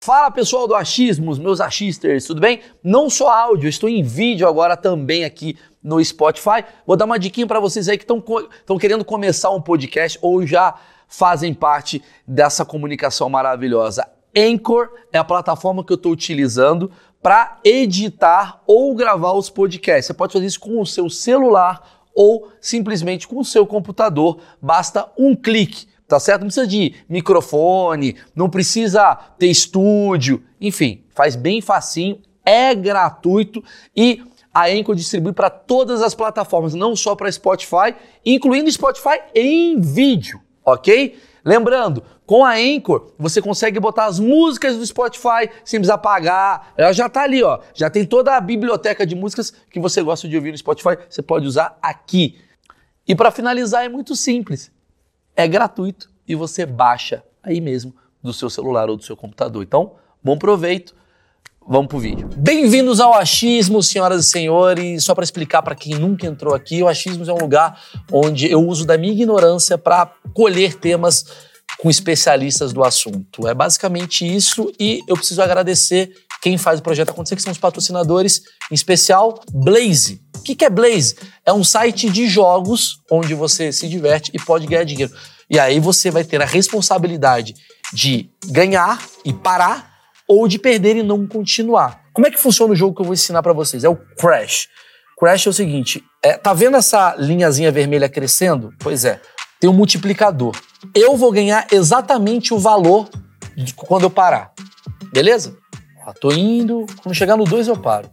Fala pessoal do Achismos, meus achisters, tudo bem? Não só áudio, estou em vídeo agora também aqui no Spotify. Vou dar uma diquinha para vocês aí que estão querendo começar um podcast ou já fazem parte dessa comunicação maravilhosa. Anchor é a plataforma que eu estou utilizando para editar ou gravar os podcasts. Você pode fazer isso com o seu celular ou simplesmente com o seu computador. Basta um clique. Tá certo? Não precisa de microfone, não precisa ter estúdio, enfim, faz bem facinho, é gratuito e a Anchor distribui para todas as plataformas, não só para Spotify, incluindo Spotify em vídeo, ok? Lembrando, com a Anchor você consegue botar as músicas do Spotify sem precisar pagar, ela já tá ali, ó, já tem toda a biblioteca de músicas que você gosta de ouvir no Spotify, você pode usar aqui. E para finalizar é muito simples. É gratuito e você baixa aí mesmo do seu celular ou do seu computador. Então, bom proveito. Vamos pro vídeo. Bem-vindos ao Achismos, senhoras e senhores. Só para explicar para quem nunca entrou aqui, o Achismos é um lugar onde eu uso da minha ignorância para colher temas com especialistas do assunto. É basicamente isso e eu preciso agradecer quem faz o projeto acontecer, que são os patrocinadores, em especial Blaze. O que é Blaze? É um site de jogos onde você se diverte e pode ganhar dinheiro. E aí você vai ter a responsabilidade de ganhar e parar ou de perder e não continuar. Como é que funciona o jogo que eu vou ensinar pra vocês? É o Crash. Crash é o seguinte, tá vendo essa linhazinha vermelha crescendo? Pois é, tem um multiplicador. Eu vou ganhar exatamente o valor quando eu parar. Beleza? Ó, tô indo, quando chegar no 2 eu paro.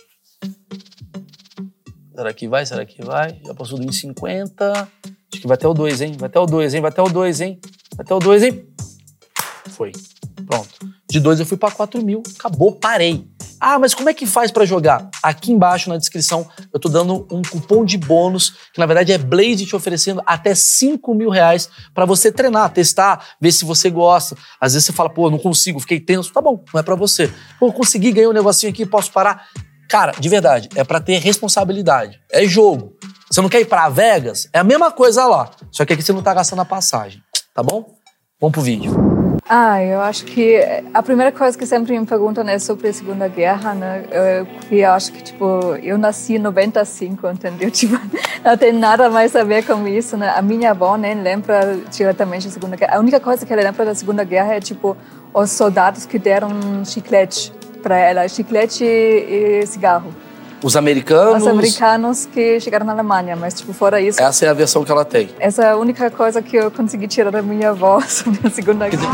Será que vai? Será que vai? Já passou do 1,50. Acho que vai até o 2, hein? Vai até o 2, hein? Vai até o 2, hein? Vai até o 2, hein? Foi. Pronto. De 2 eu fui pra 4 mil. Acabou, parei. Ah, mas como é que faz pra jogar? Aqui embaixo na descrição eu tô dando um cupom de bônus, que na verdade é Blaze te oferecendo até 5 mil reais pra você treinar, testar, ver se você gosta. Às vezes você fala, pô, não consigo, fiquei tenso. Tá bom, não é pra você. Pô, consegui, ganhei um negocinho aqui, posso parar? Cara, de verdade, é pra ter responsabilidade. É jogo. Você não quer ir pra Vegas? É a mesma coisa lá. Só que aqui você não tá gastando a passagem. Tá bom? Vamos pro vídeo. Eu acho que a primeira coisa que sempre me perguntam é sobre a Segunda Guerra, né? Eu acho que, tipo, eu nasci em 95, entendeu? Tipo, não tem nada mais a ver com isso, né? A minha avó nem lembra diretamente da Segunda Guerra. A única coisa que ela lembra da Segunda Guerra é, tipo, os soldados que deram chiclete pra ela. Chiclete e cigarro. Os americanos... Os americanos que chegaram na Alemanha, mas, tipo, fora isso... Essa é a versão que ela tem. Essa é a única coisa que eu consegui tirar da minha avó sobre a Segunda Guerra.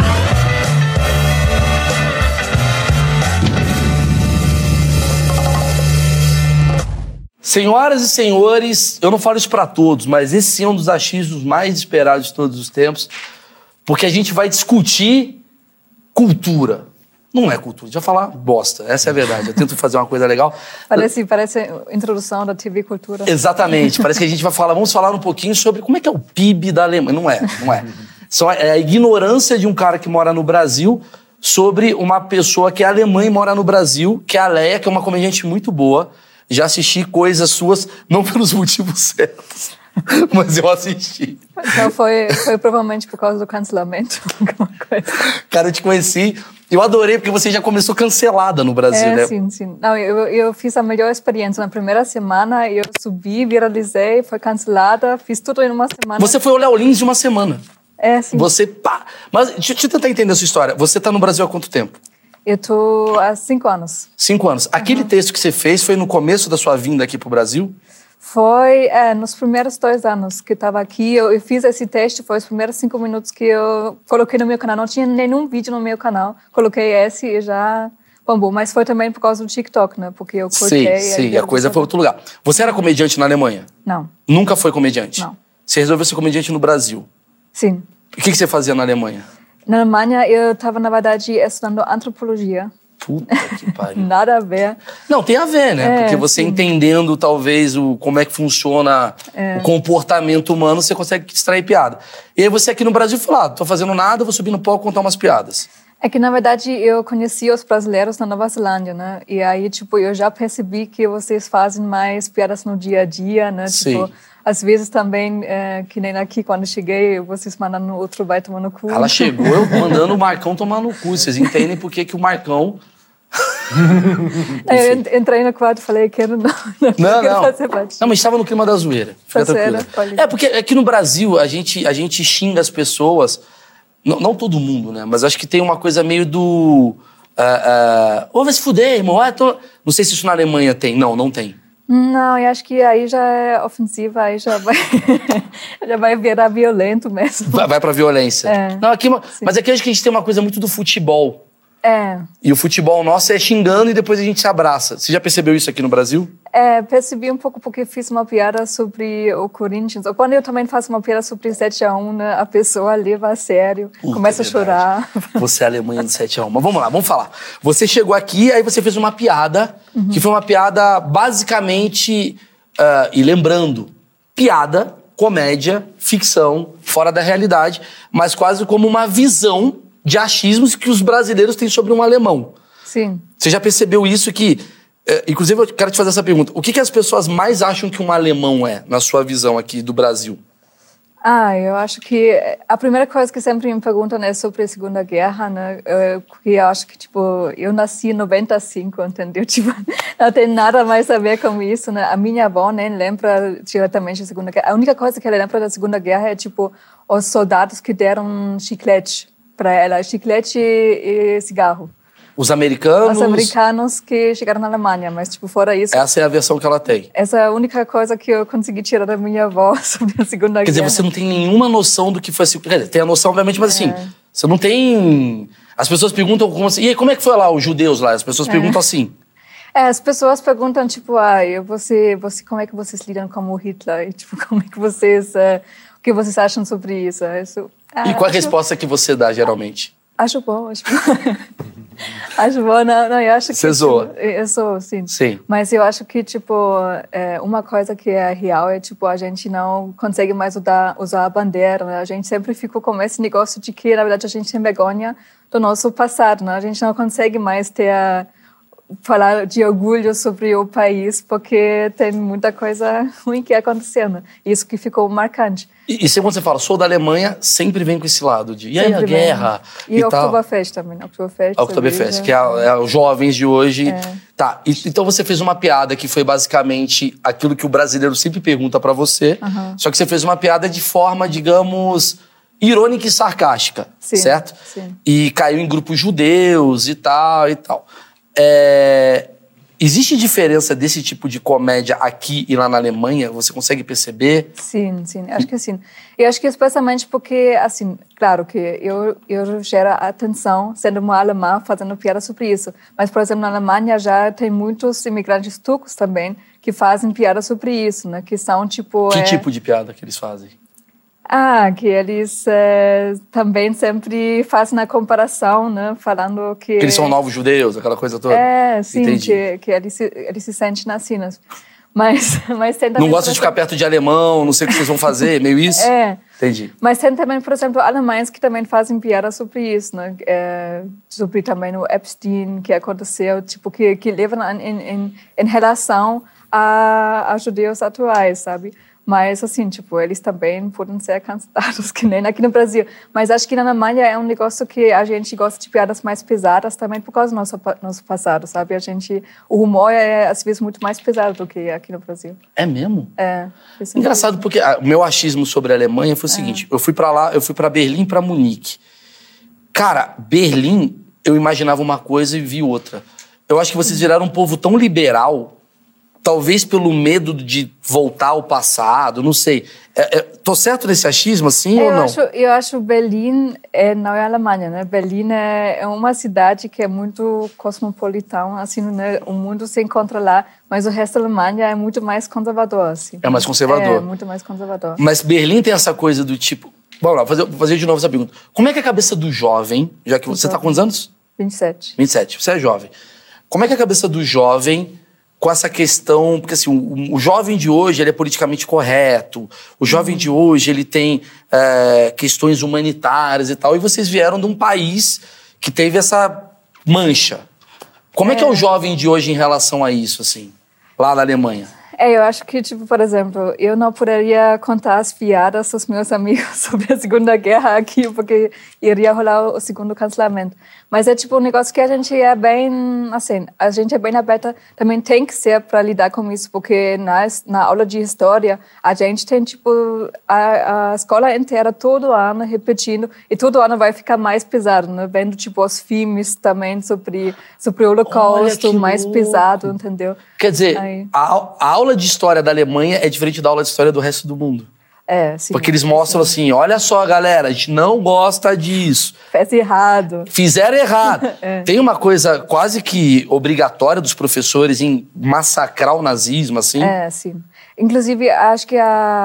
Senhoras e senhores, eu não falo isso pra todos, mas esse é um dos achismos mais esperados de todos os tempos, porque a gente vai discutir cultura. Não é cultura, a gente vai falar bosta, essa é a verdade. Eu tento fazer uma coisa legal. Parece a introdução da TV Cultura. Exatamente, parece que a gente vamos falar um pouquinho sobre como é que é o PIB da Alemanha. Não é. É a ignorância de um cara que mora no Brasil sobre uma pessoa que é alemã e mora no Brasil, que é a Leia, que é uma comediante muito boa. Já assisti coisas suas, não pelos motivos certos, mas eu assisti. Então foi provavelmente por causa do cancelamento, alguma coisa. Cara, eu te conheci, eu adorei porque você já começou cancelada no Brasil, né? Sim. Não, eu fiz a melhor experiência. Na primeira semana eu subi, viralizei, foi cancelada, fiz tudo em uma semana. Você foi o Léo Lins de uma semana. Sim. Mas deixa eu tentar entender a sua história. Você tá no Brasil há quanto tempo? Eu tô há 5 anos. 5 anos. Aquele texto que você fez foi no começo da sua vinda aqui pro Brasil? Foi nos primeiros 2 anos que eu estava aqui. Eu fiz esse teste, foi os primeiros 5 minutos que eu coloquei no meu canal. Não tinha nenhum vídeo no meu canal. Coloquei esse e já bombou. Mas foi também por causa do TikTok, né? Porque eu cortei. Sim, a coisa foi outro lugar. Você era comediante na Alemanha? Não. Nunca foi comediante? Não. Você resolveu ser comediante no Brasil? Sim. O que você fazia na Alemanha? Na Alemanha eu estava, na verdade, estudando antropologia. Puta que pariu. Nada a ver. Não, tem a ver, né? Porque você entendendo, talvez, como é que funciona o comportamento humano, você consegue extrair piada. E aí você aqui no Brasil falou, tô fazendo nada, vou subir no palco contar umas piadas. É que, na verdade, eu conheci os brasileiros na Nova Zelândia, né? E aí, tipo, eu já percebi que vocês fazem mais piadas no dia a dia, né? Sim. Tipo, às vezes também, que nem aqui, quando eu cheguei, vocês mandando o outro vai tomar no cu. Ela chegou mandando o Marcão tomar no cu. Vocês entendem por que o Marcão... Eu entrei no quarto e falei, quero não fazer parte. Não, mas estava no clima da zoeira. Fica tranquila. Porque aqui no Brasil, a gente xinga as pessoas... Não todo mundo, né? Mas acho que tem uma coisa meio do... Ô, vai se fuder, irmão. Não sei se isso na Alemanha tem. Não tem. Não, eu acho que aí já é ofensiva, aí já vai virar violento mesmo. Vai pra violência. É. Não, mas aqui acho que a gente tem uma coisa muito do futebol. É. E o futebol nosso é xingando e depois a gente se abraça. Você já percebeu isso aqui no Brasil? Percebi um pouco porque fiz uma piada sobre o Corinthians. Ou quando eu também faço uma piada sobre 7-1, né, a pessoa leva a sério, começa a chorar. Você é a Alemanha do 7-1. Mas vamos lá, vamos falar. Você chegou aqui, aí você fez uma piada, que foi uma piada basicamente... e lembrando, piada, comédia, ficção, fora da realidade, mas quase como uma visão de achismos que os brasileiros têm sobre um alemão. Sim. Você já percebeu isso que... inclusive, eu quero te fazer essa pergunta. O que as pessoas mais acham que um alemão é, na sua visão aqui do Brasil? Eu acho que a primeira coisa que sempre me perguntam é sobre a Segunda Guerra, né? Porque eu acho que, tipo, eu nasci em 95, entendeu? Tipo, não tem nada mais a ver com isso, né? A minha avó nem lembra diretamente da Segunda Guerra. A única coisa que ela lembra da Segunda Guerra é, tipo, os soldados que deram chiclete para ela, chiclete e cigarro. Os americanos... Os americanos que chegaram na Alemanha, mas, tipo, fora isso... Essa é a versão que ela tem. Essa é a única coisa que eu consegui tirar da minha avó sobre a Segunda Guerra. Quer dizer, você não tem nenhuma noção do que foi... Quer dizer, tem a noção, obviamente, mas assim, você não tem... As pessoas perguntam como assim... E aí, como é que foi lá, os judeus lá? As pessoas perguntam assim... As pessoas perguntam, tipo, como é que vocês lidam com o Hitler? E, tipo, como é que vocês... o que vocês acham sobre isso? E qual a resposta que você dá, geralmente? Acho bom. Acho bom, não, eu acho que... Você zoa? Tipo, eu sou, sim. Sim. Mas eu acho que, tipo, uma coisa que é real é, tipo, a gente não consegue mais usar a bandeira, né? A gente sempre ficou com esse negócio de que, na verdade, a gente tem vergonha do nosso passado, né? A gente não consegue mais falar de orgulho sobre o país, porque tem muita coisa ruim que acontecendo. Isso que ficou marcante. E quando você fala, sou da Alemanha, sempre vem com esse lado de, e aí a guerra e tal. Oktoberfest também. Oktoberfest, que é os jovens de hoje. Tá, então você fez uma piada que foi basicamente aquilo que o brasileiro sempre pergunta pra você, só que você fez uma piada de forma, digamos, irônica e sarcástica, certo? Sim. E caiu em grupos judeus e tal. Existe diferença desse tipo de comédia aqui e lá na Alemanha? Você consegue perceber? Sim, acho que sim. Eu acho que especialmente porque, assim, claro que eu gero atenção sendo uma alemã fazendo piada sobre isso. Mas, por exemplo, na Alemanha já tem muitos imigrantes turcos também que fazem piada sobre isso, né? Que são, tipo... Que tipo de piada que eles fazem? Que eles também sempre fazem a comparação, né? Falando que... Eles são novos judeus, aquela coisa toda? Sim, que eles se sentem assim, né? Mas tem também... Não gostam de ficar perto de alemão, não sei o que vocês vão fazer, meio isso? Entendi. Mas tem também, por exemplo, alemães que também fazem piada sobre isso, né? Sobre também o Epstein, que aconteceu, tipo, que levam em relação a judeus atuais, sabe? Mas, assim, tipo, eles também podem ser cancelados, que nem aqui no Brasil. Mas acho que na Alemanha é um negócio que a gente gosta de piadas mais pesadas também por causa do nosso passado, sabe? O humor é, às vezes, muito mais pesado do que aqui no Brasil. É mesmo? Isso engraçado, porque o meu achismo sobre a Alemanha foi o seguinte. Eu fui pra lá, eu fui pra Berlim e pra Munique. Cara, Berlim, eu imaginava uma coisa e vi outra. Eu acho que vocês viraram um povo tão liberal... Talvez pelo medo de voltar ao passado, não sei. Tô certo nesse achismo, assim, ou não? Eu acho Berlim não é Alemanha, né? Berlim é uma cidade que é muito cosmopolitana, assim, né? O mundo se encontra lá, mas o resto da Alemanha é muito mais conservador, assim. É mais conservador. É, muito mais conservador. Mas Berlim tem essa coisa do tipo... Vamos lá, fazer de novo essa pergunta. Como é que é a cabeça do jovem, já que você tá com quantos anos? 27. 27, você é jovem. Como é que é a cabeça do jovem... com essa questão, porque assim, o jovem de hoje ele é politicamente correto, o jovem de hoje ele tem questões humanitárias e tal, e vocês vieram de um país que teve essa mancha. Como é que é o jovem de hoje em relação a isso, assim, lá na Alemanha? Eu acho que, tipo, por exemplo, eu não poderia contar as piadas aos meus amigos sobre a Segunda Guerra aqui, porque iria rolar o segundo cancelamento. Mas é, tipo, um negócio que a gente é bem, assim, a gente é bem aberta, também tem que ser para lidar com isso, porque na aula de história, a gente tem, tipo, a escola inteira todo ano repetindo, e todo ano vai ficar mais pesado, né? Vendo, tipo, os filmes também sobre o Holocausto, mais pesado, entendeu? Quer dizer, a aula de história da Alemanha é diferente da aula de história do resto do mundo. Sim. Porque eles mostram assim, olha só, galera, a gente não gosta disso. Fez errado. Fizeram errado. Tem uma coisa quase que obrigatória dos professores em massacrar o nazismo, assim. Sim. Inclusive, acho que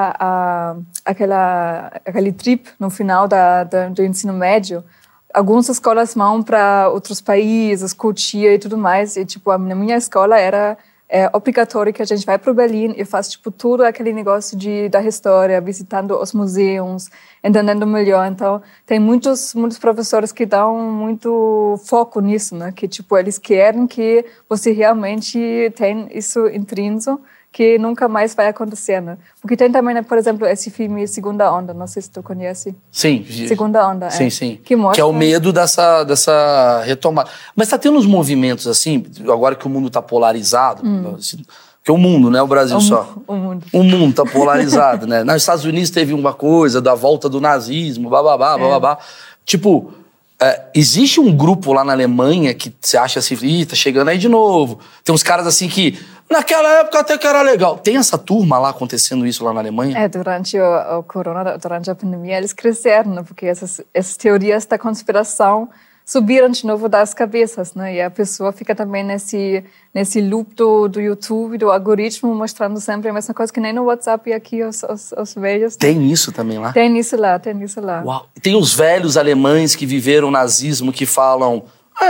aquele trip no final do ensino médio, algumas escolas vão para outros países, curtir e tudo mais. E, tipo, na minha escola era obrigatório que a gente vai para o Berlim e faz, tipo, todo aquele negócio da história, visitando os museus, entendendo melhor. Então, tem muitos professores que dão muito foco nisso, né? Que, tipo, eles querem que você realmente tenha isso intrínseco, que nunca mais vai acontecer, né? Porque tem também, né, por exemplo, esse filme Segunda Onda, não sei se tu conhece. Sim. Segunda Onda, Sim. Que mostra... Que é o medo dessa retomada. Mas tá tendo uns movimentos, assim, agora que o mundo tá polarizado, porque o mundo, né? O Brasil só. O mundo. O mundo tá polarizado, né? Nos Estados Unidos teve uma coisa da volta do nazismo, bababá. Tipo, existe um grupo lá na Alemanha que você acha assim, tá chegando aí de novo. Tem uns caras assim que... Naquela época até que era legal. Tem essa turma lá acontecendo isso lá na Alemanha? Durante o corona, durante a pandemia, eles cresceram, né? Porque essas teorias da conspiração subiram de novo das cabeças, né? E a pessoa fica também nesse loop do YouTube, do algoritmo, mostrando sempre a mesma coisa, que nem no WhatsApp e aqui os velhos. Né? Tem isso também lá? Tem isso lá. Uau. Tem os velhos alemães que viveram o nazismo que falam...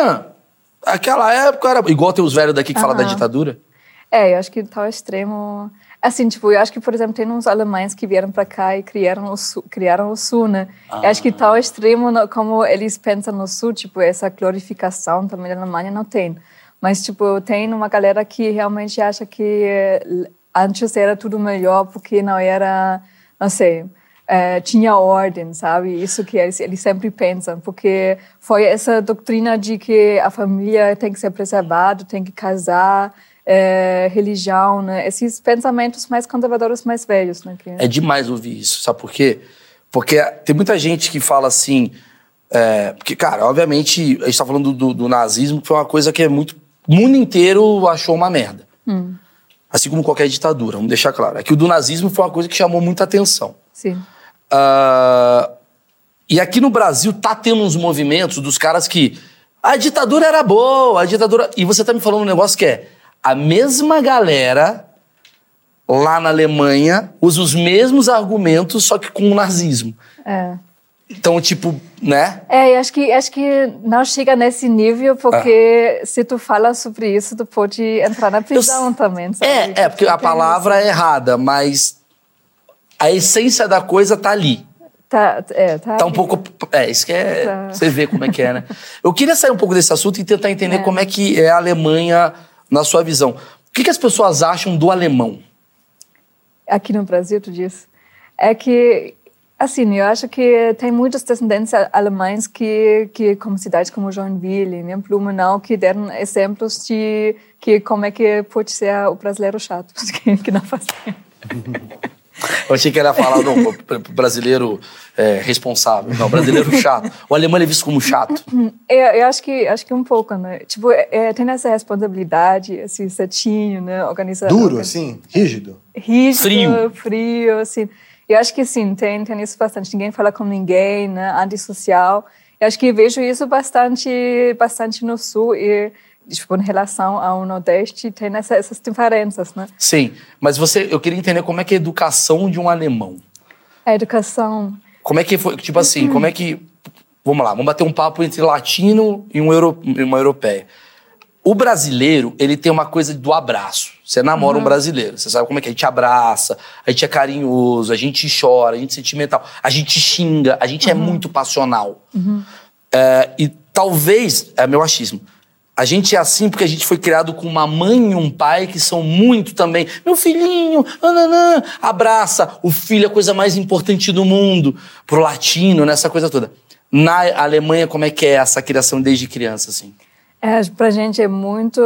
aquela época era... Igual tem os velhos daqui que falam da ditadura? Eu acho que tal extremo... Assim, tipo, eu acho que, por exemplo, tem uns alemães que vieram para cá e criaram o Sul, né? Eu acho que tal extremo, como eles pensam no Sul, tipo, essa glorificação também da Alemanha não tem. Mas, tipo, tem uma galera que realmente acha que antes era tudo melhor porque não era, não sei... tinha ordem, sabe? Isso que eles sempre pensam, porque foi essa doutrina de que a família tem que ser preservada, tem que casar, religião, né? Esses pensamentos mais conservadores, mais velhos, né? É demais ouvir isso, sabe por quê? Porque tem muita gente que fala assim... porque, cara, obviamente, a gente tá falando do nazismo, que foi uma coisa que o mundo inteiro achou uma merda. Assim como qualquer ditadura, vamos deixar claro. É que o do nazismo foi uma coisa que chamou muita atenção. Sim. E aqui no Brasil tá tendo uns movimentos dos caras que... A ditadura era boa, a ditadura... E você tá me falando um negócio que é... A mesma galera lá na Alemanha usa os mesmos argumentos, só que com o nazismo. Então, tipo, né? Eu acho que não chega nesse nível, porque se tu fala sobre isso, tu pode entrar na prisão também, sabe? Porque a palavra é errada, mas a essência da coisa tá ali. Tá um pouco... isso que você vê como é que é, né? Eu queria sair um pouco desse assunto e tentar entender como é que é a Alemanha... Na sua visão, o que as pessoas acham do alemão? Aqui no Brasil, tu diz? É que, assim, eu acho que tem muitas descendentes alemães que como cidades como Joinville, né, Blumenau, que deram exemplos de como é que pode ser o brasileiro chato, que não faz tempo. Eu achei que ele ia falar, não, brasileiro responsável. Não, brasileiro chato. O alemão é visto como chato. Eu acho que um pouco, né? Tipo, tem essa responsabilidade, esse certinho, né? Duro, assim? Rígido? Rígido, frio, assim. Eu acho que sim, tem isso bastante. Ninguém fala com ninguém, né? Antissocial. Eu acho que vejo isso bastante no Sul e... Tipo, em relação ao Nordeste, tem essas diferenças, né? Sim, mas eu queria entender como é que é a educação de um alemão. A educação... Como é que foi, tipo assim, como é que... Vamos lá, vamos bater um papo entre latino e uma europeia. O brasileiro, ele tem uma coisa do abraço. Você namora um brasileiro, você sabe como é que a gente abraça, a gente é carinhoso, a gente chora, a gente é sentimental, a gente xinga, a gente é muito passional. talvez, é meu achismo, a gente é assim porque a gente foi criado com uma mãe e um pai que são muito também. Meu filhinho, nananã, abraça. O filho é a coisa mais importante do mundo. Pro latino, nessa coisa toda. Na Alemanha, como é que é essa criação desde criança, assim? Pra gente é muito...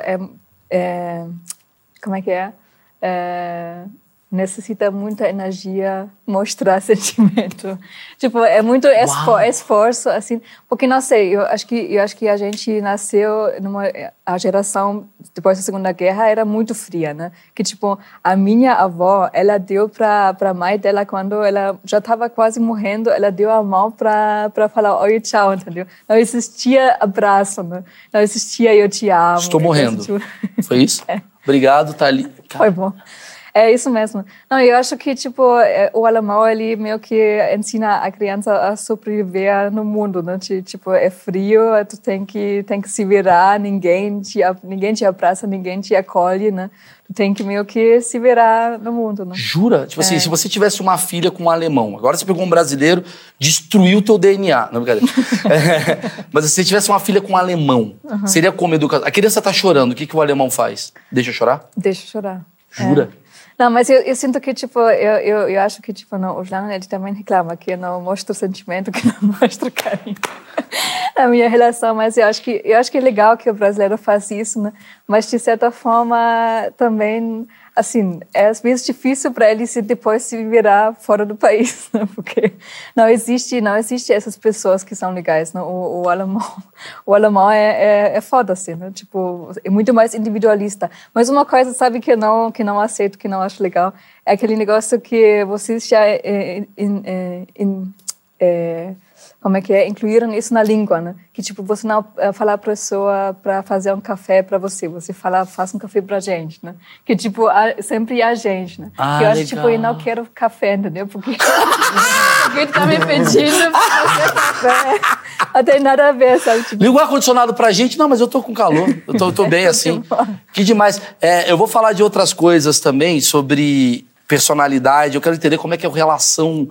como é que é? Necessita muita energia mostrar sentimento. Tipo, é muito esforço, assim. Porque, não sei, eu acho que a gente nasceu a geração, depois da Segunda Guerra, era muito fria, né? Que, tipo, a minha avó, ela deu pra mãe dela, quando ela já estava quase morrendo, ela deu a mão pra falar oi, tchau, entendeu? Não existia abraço, né? Não existia eu te amo. Estou morrendo. Foi isso? Obrigado, Thalita. Foi bom. É isso mesmo. Não, eu acho que, tipo, o alemão, ele meio que ensina a criança a sobreviver no mundo, né? Tipo, é frio, tu tem que se virar, ninguém te abraça, ninguém te acolhe, né? Tu tem que meio que se virar no mundo, né? Jura? Tipo assim, se você tivesse uma filha com um alemão, agora você pegou um brasileiro, destruiu o teu DNA. Não, brincadeira. Mas se você tivesse uma filha com um alemão, seria como educação? A criança tá chorando, o que o alemão faz? Deixa chorar? Deixa chorar. Jura? Não, mas eu sinto que, tipo, eu acho que, tipo, no Orlando ele também reclama que eu não mostro sentimento, que não mostro carinho na minha relação, mas eu acho que é legal que o brasileiro faz isso, né? Mas, de certa forma, também, assim, é às vezes difícil para ele depois se virar fora do país, né? Porque não existe essas pessoas que são legais, né? O alemão é foda, assim, né? Tipo, é muito mais individualista. Mas uma coisa, sabe, que eu não aceito, que não acho legal, é aquele negócio que vocês já como é que é? Incluíram isso na língua, né? Que, tipo, você não falar a pessoa para fazer um café para você fala, faça um café pra gente, né? Que, tipo, sempre a gente, né? Ah, que eu acho, legal. tipo, eu não quero café, entendeu? Porque tá me pedindo pra fazer café. Não tem nada a ver, sabe? Tipo... Liga o ar-condicionado pra gente. Não, mas eu tô com calor. Eu tô bem assim. Que demais. Eu vou falar de outras coisas também, sobre personalidade. Eu quero entender como é que é a relação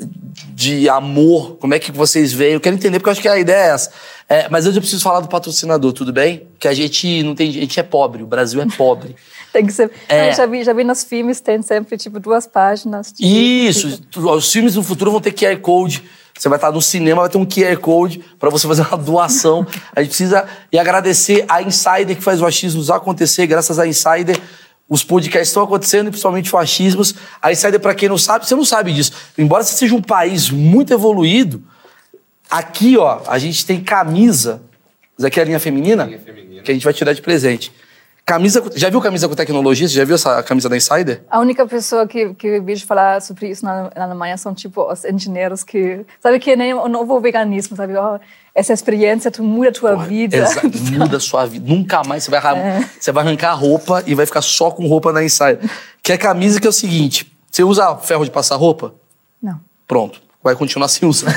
de amor, como é que vocês veem. Eu quero entender, porque eu acho que a ideia é essa. Mas eu preciso falar do patrocinador, tudo bem? Que a gente não tem... A gente é pobre, o Brasil é pobre. Tem que ser... Eu já vi nos filmes, tem sempre, tipo, 2 páginas. Isso! Os filmes no futuro vão ter QR Code. Você vai estar no cinema, vai ter um QR Code para você fazer uma doação. A gente precisa... E agradecer a Insider, que faz o Achismos acontecer. Graças à Insider, os podcasts estão acontecendo, e principalmente o Achismos. A Insider, para quem não sabe, você não sabe disso. Embora você seja um país muito evoluído, aqui, ó, a gente tem camisa. Isso aqui é a linha feminina? Linha feminina. Que a gente vai tirar de presente. Camisa, já viu camisa com tecnologia? Você já viu essa camisa da Insider? A única pessoa que eu vejo falar sobre isso na Alemanha são, tipo, os engenheiros que... Sabe que nem o novo veganismo, sabe? Oh, essa experiência muda a tua vida. Exato, muda a sua vida. Nunca mais você vai arrancar a roupa e vai ficar só com roupa da Insider. Que é a camisa que é o seguinte, você usa ferro de passar roupa? Não. Pronto. Vai continuar sem usar.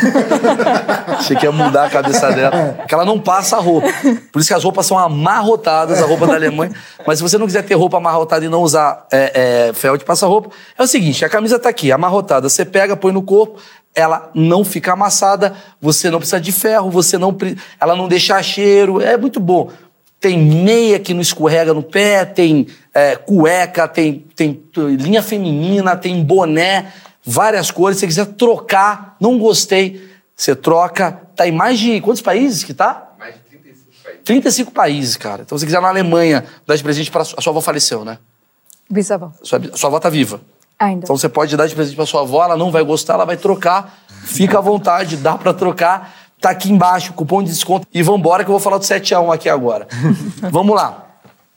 Achei que ia mudar a cabeça dela. Porque ela não passa a roupa. Por isso que as roupas são amarrotadas, a roupa da Alemanha. Mas se você não quiser ter roupa amarrotada e não usar ferro de passar roupa, é o seguinte, a camisa tá aqui, amarrotada. Você pega, põe no corpo, ela não fica amassada, você não precisa de ferro, ela não deixa cheiro, é muito bom. Tem meia que não escorrega no pé, tem cueca, tem linha feminina, tem boné, várias cores. Se você quiser trocar, não gostei, você troca. Tá em mais de quantos países que tá? Mais de 35 países. 35 países, cara. Então, se você quiser na Alemanha dar de presente para a sua avó faleceu, né? Bisavó. Sua avó tá viva. Ainda. Então, você pode dar de presente para sua avó, ela não vai gostar, ela vai trocar. Fica à vontade, dá para trocar. Tá aqui embaixo, cupom de desconto. E vambora que eu vou falar do 7-1 aqui agora. Vamos lá.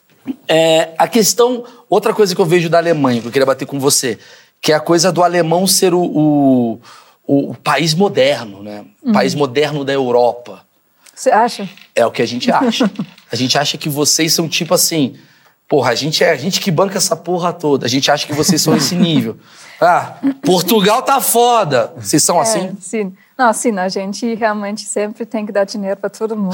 A questão... Outra coisa que eu vejo da Alemanha, que eu queria bater com você, que é a coisa do alemão ser o país moderno, né? O país moderno da Europa. Você acha? É o que a gente acha. A gente acha que vocês são tipo assim... Porra, a gente que banca essa porra toda. A gente acha que vocês são esse nível. Ah, Portugal tá foda. Vocês são assim? Sim. Não, sim, a gente realmente sempre tem que dar dinheiro pra todo mundo.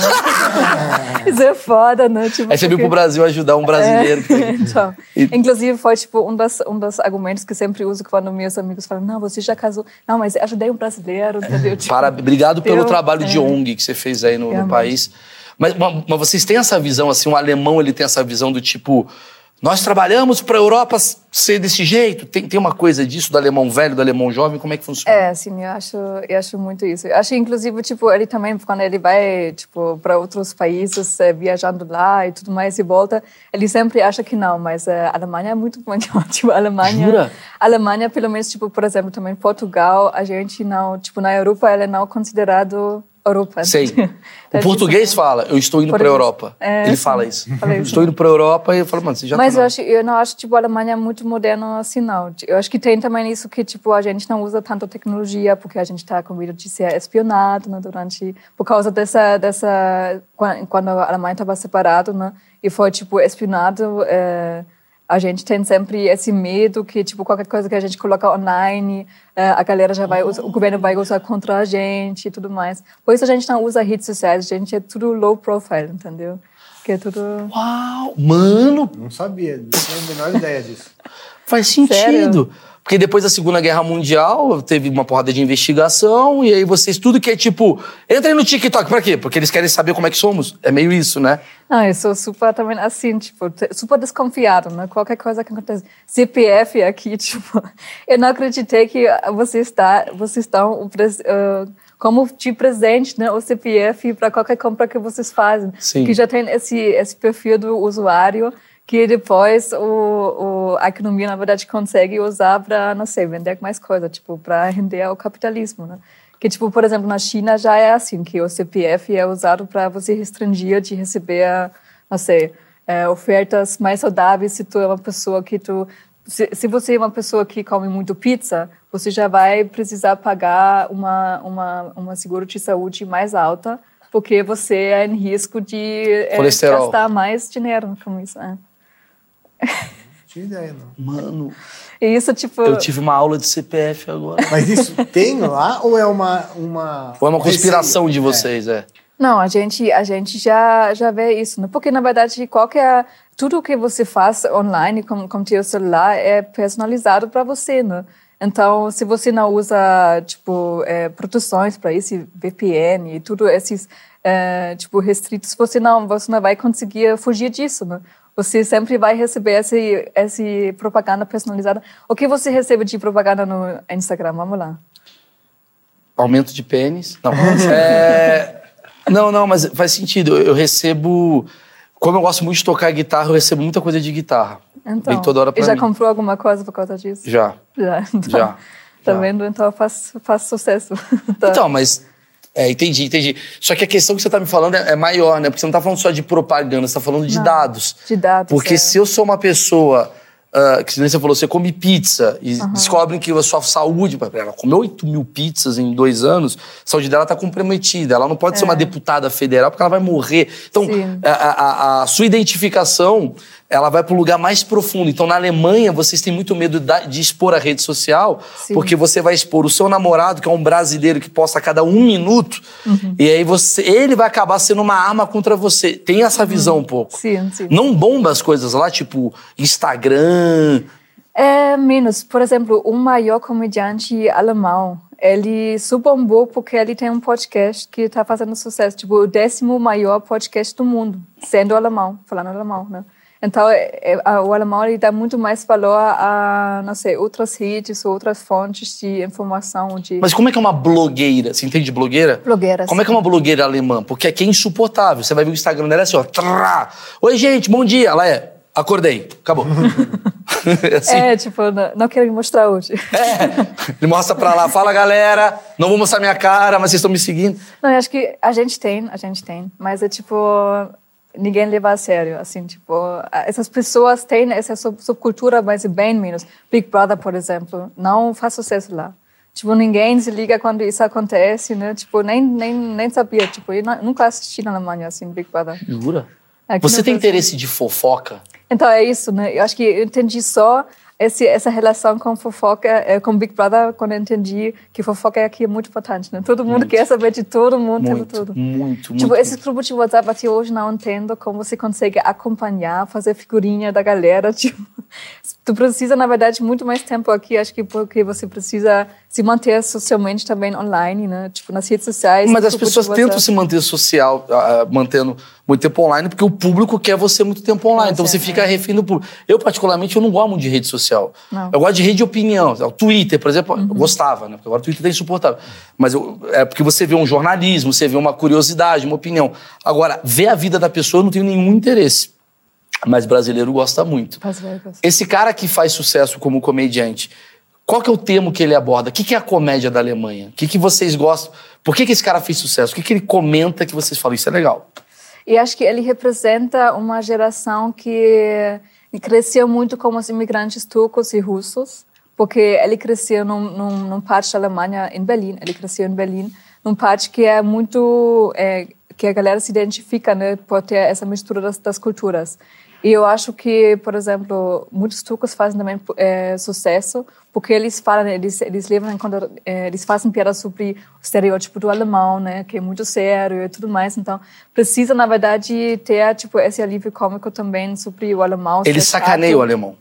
Isso é foda, né? Tipo, aí você veio pro Brasil ajudar um brasileiro. Então, inclusive, foi tipo um dos argumentos que eu sempre uso quando meus amigos falam, não, você já casou. Não, mas eu ajudei um brasileiro, entendeu? Tipo, obrigado pelo trabalho de ONG que você fez aí no país. Mas vocês têm essa visão, assim, um alemão ele tem essa visão do tipo, nós trabalhamos para a Europa ser desse jeito? Tem uma coisa disso do alemão velho, do alemão jovem? Como é que funciona? Sim, eu acho muito isso. Eu acho, inclusive, tipo, ele também, quando ele vai, tipo, para outros países, viajando lá e tudo mais, e volta, ele sempre acha que não, mas a Alemanha é muito bom. Tipo, a Alemanha, pelo menos, tipo, por exemplo, também Portugal, a gente não, tipo, na Europa, ele é não considerado Europa. Sei. O português fala, eu estou indo para a Europa. Ele fala isso. Estou indo para a Europa e eu falo, mano, você já mas eu não acho, tipo, a Alemanha muito moderna assim, não. Eu acho que tem também isso que, tipo, a gente não usa tanto tecnologia porque a gente está com medo de ser espionado, né, por causa dessa quando a Alemanha estava separada, né, e foi, tipo, espionado, a gente tem sempre esse medo que, tipo, qualquer coisa que a gente coloca online, a galera já vai usar, o governo vai usar contra a gente e tudo mais. Por isso a gente não usa redes sociais, a gente é tudo low profile, entendeu? Que é tudo... Uau! Mano! Não sabia, não tinha a menor ideia disso. Faz sentido. Sério? Porque depois da Segunda Guerra Mundial, teve uma porrada de investigação, e aí vocês, tudo que é tipo, entrem no TikTok, pra quê? Porque eles querem saber como é que somos. É meio isso, né? Não, eu sou super também assim, tipo, super desconfiado, né? Qualquer coisa que acontece. CPF aqui, tipo, eu não acreditei que vocês estão como de presente, né? O CPF para qualquer compra que vocês fazem. Sim. Que já tem esse perfil do usuário que depois a economia, na verdade, consegue usar para, não sei, vender mais coisa, tipo, para render ao capitalismo, né? Que, tipo, por exemplo, na China já é assim, que o CPF é usado para você restringir de receber, não sei, ofertas mais saudáveis se tu é uma pessoa que se você é uma pessoa que come muito pizza, você já vai precisar pagar uma seguro de saúde mais alta, porque você é em risco de gastar mais dinheiro com isso, né? Não tinha ideia, não. Mano, e isso, tipo... eu tive uma aula de CPF agora. Mas isso tem lá ou é uma ou é uma conspiração de vocês, Não, a gente já vê isso, né? Porque, na verdade, tudo que você faz online com teu celular é personalizado para você, né? Então, se você não usa, tipo, proteções para esse VPN e tudo esses, tipo, restritos, você não vai conseguir fugir disso, né? Você sempre vai receber esse propaganda personalizada. O que você recebe de propaganda no Instagram? Vamos lá. Aumento de pênis? Não. Não, mas faz sentido. Eu recebo... Como eu gosto muito de tocar guitarra, eu recebo muita coisa de guitarra. Então, vem toda hora pra mim. Já comprou alguma coisa por causa disso? Já. Então, tá vendo? Então faz sucesso. Então, mas... entendi. Só que a questão que você tá me falando é maior, né? Porque você não tá falando só de propaganda, você tá falando de dados. De dados, porque se eu sou uma pessoa... que você falou, você come pizza e descobrem que a sua saúde... Ela comeu 8 mil pizzas em 2 anos, a saúde dela tá comprometida. Ela não pode ser uma deputada federal porque ela vai morrer. Então, a sua identificação, ela vai pro lugar mais profundo. Então, na Alemanha, vocês têm muito medo de expor a rede social, porque você vai expor o seu namorado, que é um brasileiro que posta a cada 1 minuto, e aí ele vai acabar sendo uma arma contra você. Tem essa visão um pouco. Sim. Não bomba as coisas lá, tipo Instagram... Menos. Por exemplo, o maior comediante alemão, ele bombou porque ele tem um podcast que está fazendo sucesso. Tipo, o 10º maior podcast do mundo, sendo alemão, falando alemão, né? Então, o alemão ele dá muito mais valor a, não sei, outras redes, outras fontes de informação. Mas como é que é uma blogueira? Você entende de blogueira? Blogueira, como é que é uma blogueira alemã? Porque aqui é insuportável. Você vai ver o Instagram dela assim, ó. Oi, gente, bom dia. Ela acordei. Acabou. Assim. Tipo, não quero me mostrar hoje. Ele mostra pra lá. Fala, galera. Não vou mostrar minha cara, mas vocês estão me seguindo. Não, eu acho que a gente tem. Mas é tipo... Ninguém leva a sério, assim, tipo... Essas pessoas têm essa subcultura, mas bem menos. Big Brother, por exemplo, não faz sucesso lá. Tipo, ninguém se liga quando isso acontece, né? Tipo, nem sabia. Tipo, eu nunca assisti na Alemanha, assim, Big Brother. Jura? Você tem interesse de fofoca? Então é isso, né? Eu acho que eu entendi só essa relação com fofoca, com Big Brother, quando eu entendi que fofoca aqui é muito importante, né? Todo mundo quer saber de todo mundo, o tempo todo. Tipo, esses grupos de WhatsApp até hoje não entendo como você consegue acompanhar, fazer figurinha da galera, tipo... Tu precisa, na verdade, muito mais tempo aqui, acho que porque você precisa se manter socialmente também online, né? Tipo, nas redes sociais. Mas as pessoas tentam se manter social, mantendo muito tempo online, porque o público quer você muito tempo online. Então você fica refém do público. Eu, particularmente, eu não gosto muito de rede social. Não. Eu gosto de rede de opinião. O Twitter, por exemplo, eu gostava, né? Porque agora o Twitter é insuportável. Mas é porque você vê um jornalismo, você vê uma curiosidade, uma opinião. Agora, ver a vida da pessoa, eu não tenho nenhum interesse. Mas brasileiro gosta muito. Esse cara que faz sucesso como comediante, qual que é o tema que ele aborda? O que é a comédia da Alemanha? O que vocês gostam? Por que esse cara fez sucesso? O que ele comenta que vocês falam? Isso é legal. E acho que ele representa uma geração que cresceu muito como os imigrantes turcos e russos, porque ele cresceu num parte da Alemanha, em Berlim. Ele cresceu em Berlim, num parte que é muito... que a galera se identifica, né, por ter essa mistura das culturas. E eu acho que, por exemplo, muitos turcos fazem também sucesso porque eles falam, eles levam em conta, eles fazem piada sobre o estereótipo do alemão, né, que é muito sério e tudo mais. Então, precisa, na verdade, ter tipo esse alívio cômico também sobre o alemão. Eles sacaneiam o alemão.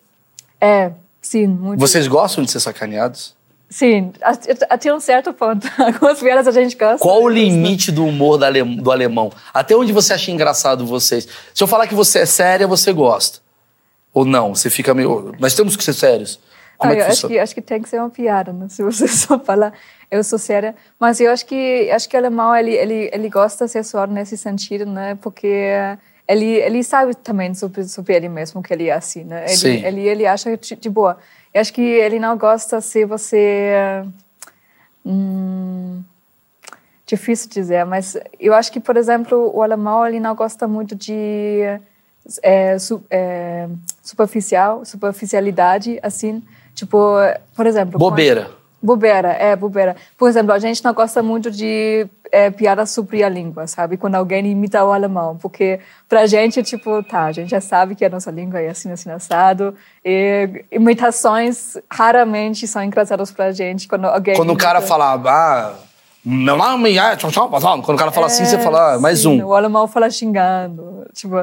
Sim, muito. Vocês gostam de ser sacaneados? Sim, até um certo ponto. Algumas piadas a gente gosta. Qual o limite do humor do alemão? Até onde você acha engraçado vocês? Se eu falar que você é séria, você gosta? Ou não? Você fica meio... Nós temos que ser sérios. Como é que acho que tem que ser uma piada, né? Se você só falar, eu sou séria. Mas eu acho que o alemão, ele gosta de ser suave nesse sentido, né? Porque ele sabe também sobre ele mesmo que ele é assim, né? Ele acha de boa. Eu acho que ele não gosta se você... difícil dizer, mas eu acho que, por exemplo, o alemão ele não gosta muito de superficialidade, assim. Tipo, por exemplo... Bobeira. Bobeira. Por exemplo, a gente não gosta muito de piadas sobre a língua, sabe? Quando alguém imita o alemão. Porque pra gente, tipo, a gente já sabe que a nossa língua é assim, assado. E imitações raramente são engraçadas pra gente. Quando o cara fala, meu nome é... Quando o cara fala assim, você fala, mais um. O alemão fala xingando. Tipo,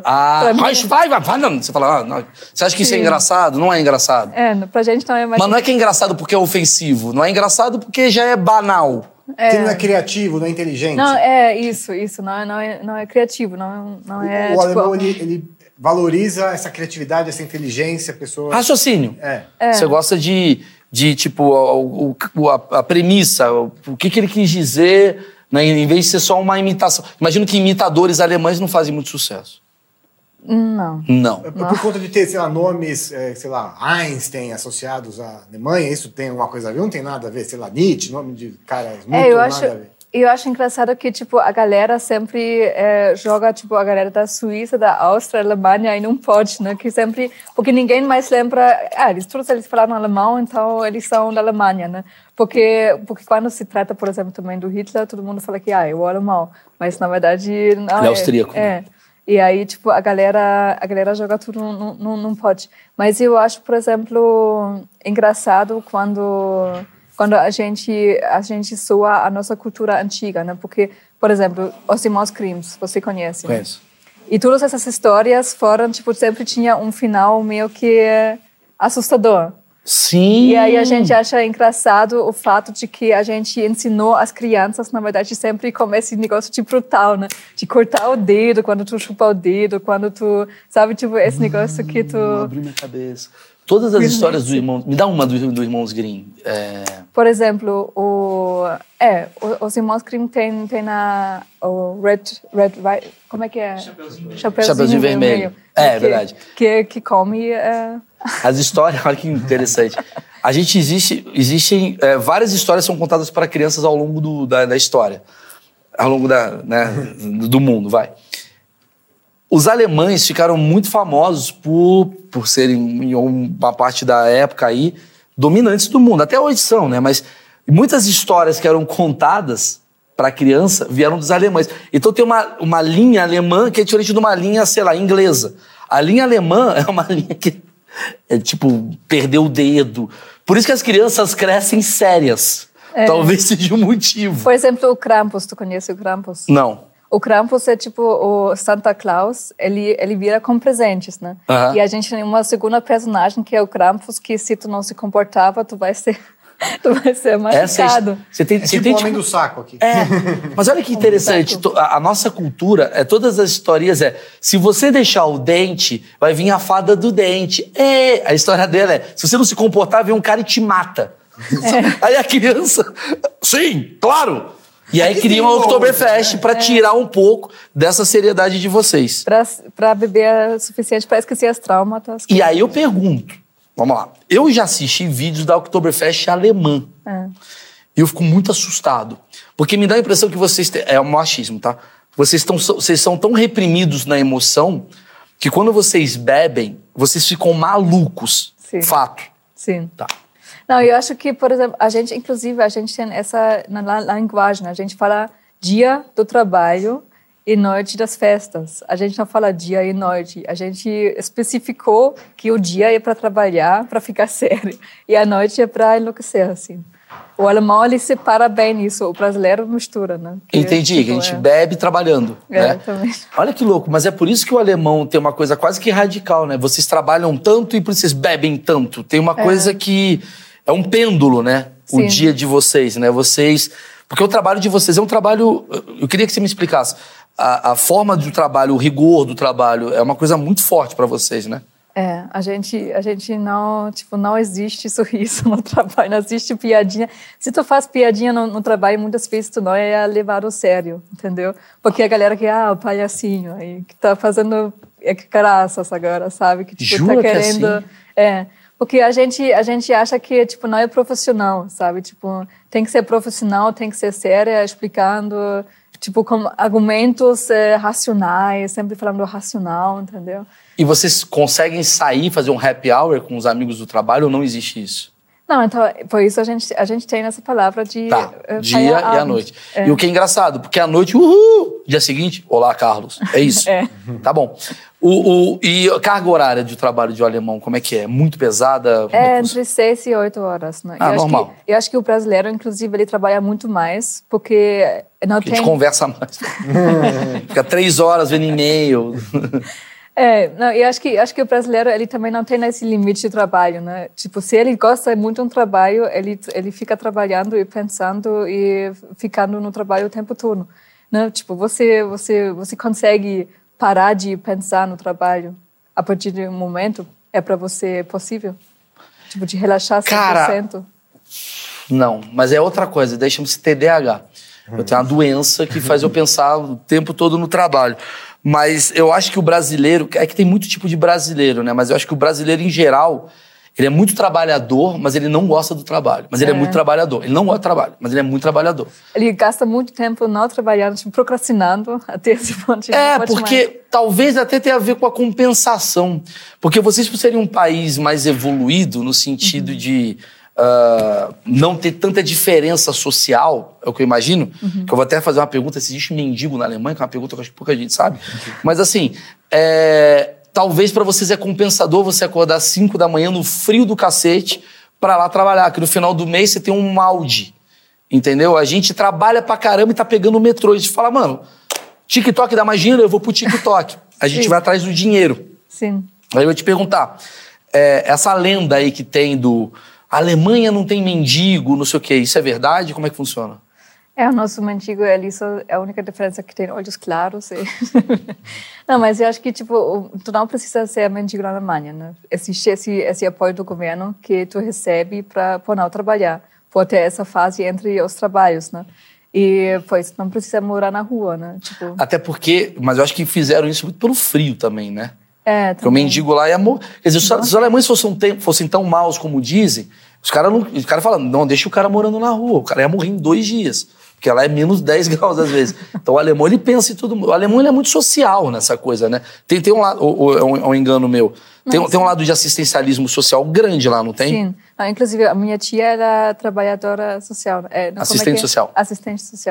você fala, não. Você acha que isso é engraçado? Não é engraçado. Pra gente não é mais... Mas não é que é engraçado porque é ofensivo. Não é engraçado porque já é banal. Que não é criativo, não é inteligente. Não, isso. Não é criativo, não é... O alemão, ele valoriza essa criatividade, essa inteligência, a pessoa... Raciocínio. Você gosta de tipo, a premissa, o que ele quis dizer, né, em vez de ser só uma imitação. Imagino que imitadores alemães não fazem muito sucesso. Não. Por conta de ter, sei lá, nomes, sei lá, Einstein associados à Alemanha, isso tem alguma coisa a ver? Não tem nada a ver, sei lá, Nietzsche, nome de caras muito nada a ver. Eu acho engraçado que, tipo, a galera sempre joga, tipo, a galera da Suíça, da Áustria, da Alemanha, e não pode, né? Que sempre... Porque ninguém mais lembra... todos eles falaram alemão, então eles são da Alemanha, né? Porque quando se trata, por exemplo, também do Hitler, todo mundo fala que, é o alemão. Mas, na verdade, não ele é austríaco. E aí, tipo, a galera joga tudo, não pode. Mas eu acho, por exemplo, engraçado quando a gente soa a nossa cultura antiga, né? Porque, por exemplo, os irmãos Grimm, você conhece? Conheço. E todas essas histórias foram, tipo, sempre tinha um final meio que assustador. Sim. E aí a gente acha engraçado o fato de que a gente ensinou as crianças, na verdade, sempre com esse negócio de brutal, né? De cortar o dedo quando tu chupa o dedo, quando tu... Sabe, tipo, esse negócio que tu... Abriu minha cabeça. Todas as histórias do irmão... Me dá uma do Irmãos Grimm. Por exemplo, os Irmãos Grimm tem o Red... Como é que é? Chapeuzinho Vermelho. É verdade. Que come... As histórias, olha que interessante. Existem várias histórias que são contadas para crianças ao longo da história. Ao longo do mundo, vai. Os alemães ficaram muito famosos por serem, em uma parte da época aí, dominantes do mundo. Até hoje são, né? Mas muitas histórias que eram contadas para criança vieram dos alemães. Então tem uma linha alemã que é diferente de uma linha, sei lá, inglesa. A linha alemã é uma linha que é tipo, perder o dedo. Por isso que as crianças crescem sérias. Talvez seja o motivo. Por exemplo, o Krampus, tu conhece o Krampus? Não. O Krampus é tipo o Santa Claus, ele vira com presentes, né? E a gente tem uma segunda personagem que é o Krampus, que se tu não se comportava, tu vai ser machucado. Você tem tipo o homem do saco aqui. Mas olha que interessante, a nossa cultura, todas as historias se você deixar o dente, vai vir a fada do dente. A história dela se você não se comportar, vem um cara e te mata. Aí a criança, sim, claro. E aí cria uma Oktoberfest pra tirar um pouco dessa seriedade de vocês. Pra beber o suficiente pra esquecer as traumas. E aí eu pergunto, vamos lá, eu já assisti vídeos da Oktoberfest alemã. E eu fico muito assustado. Porque me dá a impressão que vocês... É um machismo, tá? Vocês são tão reprimidos na emoção que quando vocês bebem, vocês ficam malucos. Sim. Fato. Sim. Tá. Não, eu acho que, por exemplo, a gente tem essa na linguagem, a gente fala dia do trabalho e noite das festas. A gente não fala dia e noite. A gente especificou que o dia é para trabalhar, para ficar sério, e a noite é para enlouquecer, assim. O alemão, ele separa bem isso, o brasileiro mistura, né? Entendi, que a gente bebe trabalhando, né? Também. Olha que louco, mas é por isso que o alemão tem uma coisa quase que radical, né? Vocês trabalham tanto e por isso vocês bebem tanto. Tem uma coisa que... É um pêndulo, né? Sim. O dia de vocês, né? Porque o trabalho de vocês é um trabalho... Eu queria que você me explicasse. A forma do trabalho, o rigor do trabalho, é uma coisa muito forte para vocês, né? A gente não... Tipo, não existe sorriso no trabalho, não existe piadinha. Se tu faz piadinha no trabalho, muitas vezes tu não é levado a sério, entendeu? Porque a galera que... o palhacinho, aí, que tá fazendo graças agora, sabe? Que tipo, Jura tá querendo... Que é assim? Porque a gente acha que, tipo, não é profissional, sabe? Tipo, tem que ser profissional, tem que ser séria, explicando, tipo, com argumentos racionais, sempre falando racional, entendeu? E vocês conseguem sair, fazer um happy hour com os amigos do trabalho ou não existe isso? Não, então, por isso a gente tem essa palavra de... dia e a noite. E o que é engraçado, porque à noite, dia seguinte, olá, Carlos, é isso. Tá bom. E a carga horária de trabalho de um alemão, como é que é? Muito pesada? Entre 6 e 8 horas, né? Normal. Eu acho que o brasileiro, inclusive, ele trabalha muito mais, porque não tem... A gente conversa mais. Fica 3 horas vendo e-mail. Não, e acho que o brasileiro, ele também não tem esse limite de trabalho, né? Tipo, se ele gosta muito do trabalho, ele fica trabalhando e pensando e ficando no trabalho o tempo todo, né? Tipo, você consegue parar de pensar no trabalho a partir de um momento? É para você possível? Tipo, de relaxar 100%? Cara, não, mas é outra coisa, deixa-me se TDAH. Eu tenho uma doença que faz eu pensar o tempo todo no trabalho. Mas eu acho que o brasileiro... É que tem muito tipo de brasileiro, né? Mas eu acho que o brasileiro, em geral, ele é muito trabalhador, mas ele não gosta do trabalho. Mas ele é muito trabalhador. Ele não gosta do trabalho, mas ele é muito trabalhador. Ele gasta muito tempo não trabalhando, tipo, procrastinando até esse ponto. Porque talvez até tenha a ver com a compensação. Porque vocês, por serem um país mais evoluído, no sentido de... não ter tanta diferença social, é o que eu imagino, que eu vou até fazer uma pergunta se existe mendigo na Alemanha, que é uma pergunta que eu acho que pouca gente sabe, mas assim, talvez para vocês é compensador você acordar às 5 da manhã no frio do cacete para lá trabalhar, que no final do mês você tem um malde, entendeu? A gente trabalha pra caramba e tá pegando o metrô, e a gente fala, mano, TikTok dá mais dinheiro, eu vou pro TikTok. A gente vai atrás do dinheiro. Sim. Aí eu vou te perguntar, essa lenda aí que tem do... A Alemanha não tem mendigo, não sei o quê. Isso é verdade? Como é que funciona? O nosso mendigo é ali, só a única diferença que tem olhos claros. Não, mas eu acho que, tipo, tu não precisa ser mendigo na Alemanha, né? Existe esse apoio do governo que tu recebe para não trabalhar, por ter essa fase entre os trabalhos, né? E, pois, não precisa morar na rua, né? Tipo... Até porque, mas eu acho que fizeram isso muito pelo frio também, né? Porque o também. mendigo lá ia morrer. Quer dizer, se os alemães fossem tão maus como dizem, os caras falam, não, deixa o cara morando na rua, o cara ia morrer em 2 dias. Porque lá é menos 10 graus às vezes. Então o alemão, ele pensa em tudo. O alemão, ele é muito social nessa coisa, né? Tem um lado, ou é um engano meu, tem um lado de assistencialismo social grande lá, não tem? Sim. Não, inclusive, a minha tia era trabalhadora social. Assistente social. Assistente social.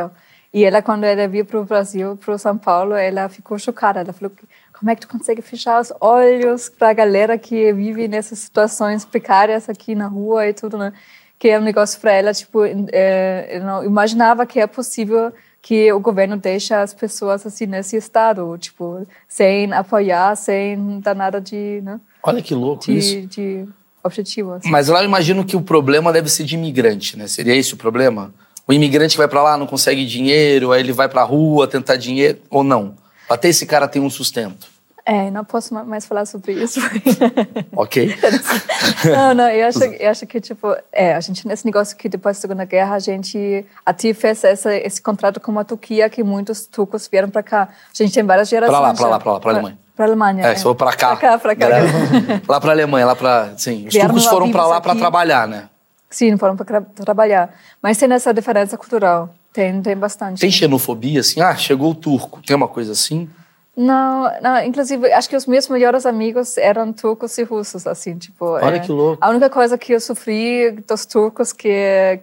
E ela, quando ela veio para o Brasil, para São Paulo, ela ficou chocada. Ela falou, como é que tu consegue fechar os olhos para a galera que vive nessas situações precárias aqui na rua e tudo, né? Que é um negócio para ela, tipo, eu não imaginava que é possível que o governo deixa as pessoas assim nesse estado, tipo, sem apoiar, sem dar nada de, né? Olha que louco isso. De objetivo. Assim. Mas lá eu imagino que o problema deve ser de imigrante, né? Seria esse o problema? O imigrante que vai pra lá, não consegue dinheiro, aí ele vai pra rua tentar dinheiro, ou não? Até esse cara tem um sustento. Não posso mais falar sobre isso. Ok. Não, eu acho que, tipo, a gente, nesse negócio que depois da Segunda Guerra, a gente até fez esse contrato com a Turquia, que muitos turcos vieram pra cá. A gente tem várias gerações. Pra Alemanha. Pra Alemanha. Se for pra cá. Pra cá. Lá pra Alemanha, sim. Os Vieram turcos foram pra lá aqui. pra trabalhar, né? Sim, foram pra trabalhar. Mas tem essa diferença cultural. Tem bastante. Tem xenofobia, assim? Chegou o turco. Tem uma coisa assim? Não, inclusive, acho que os meus melhores amigos eram turcos e russos, assim, tipo... Olha que louco. A única coisa que eu sofri dos turcos, que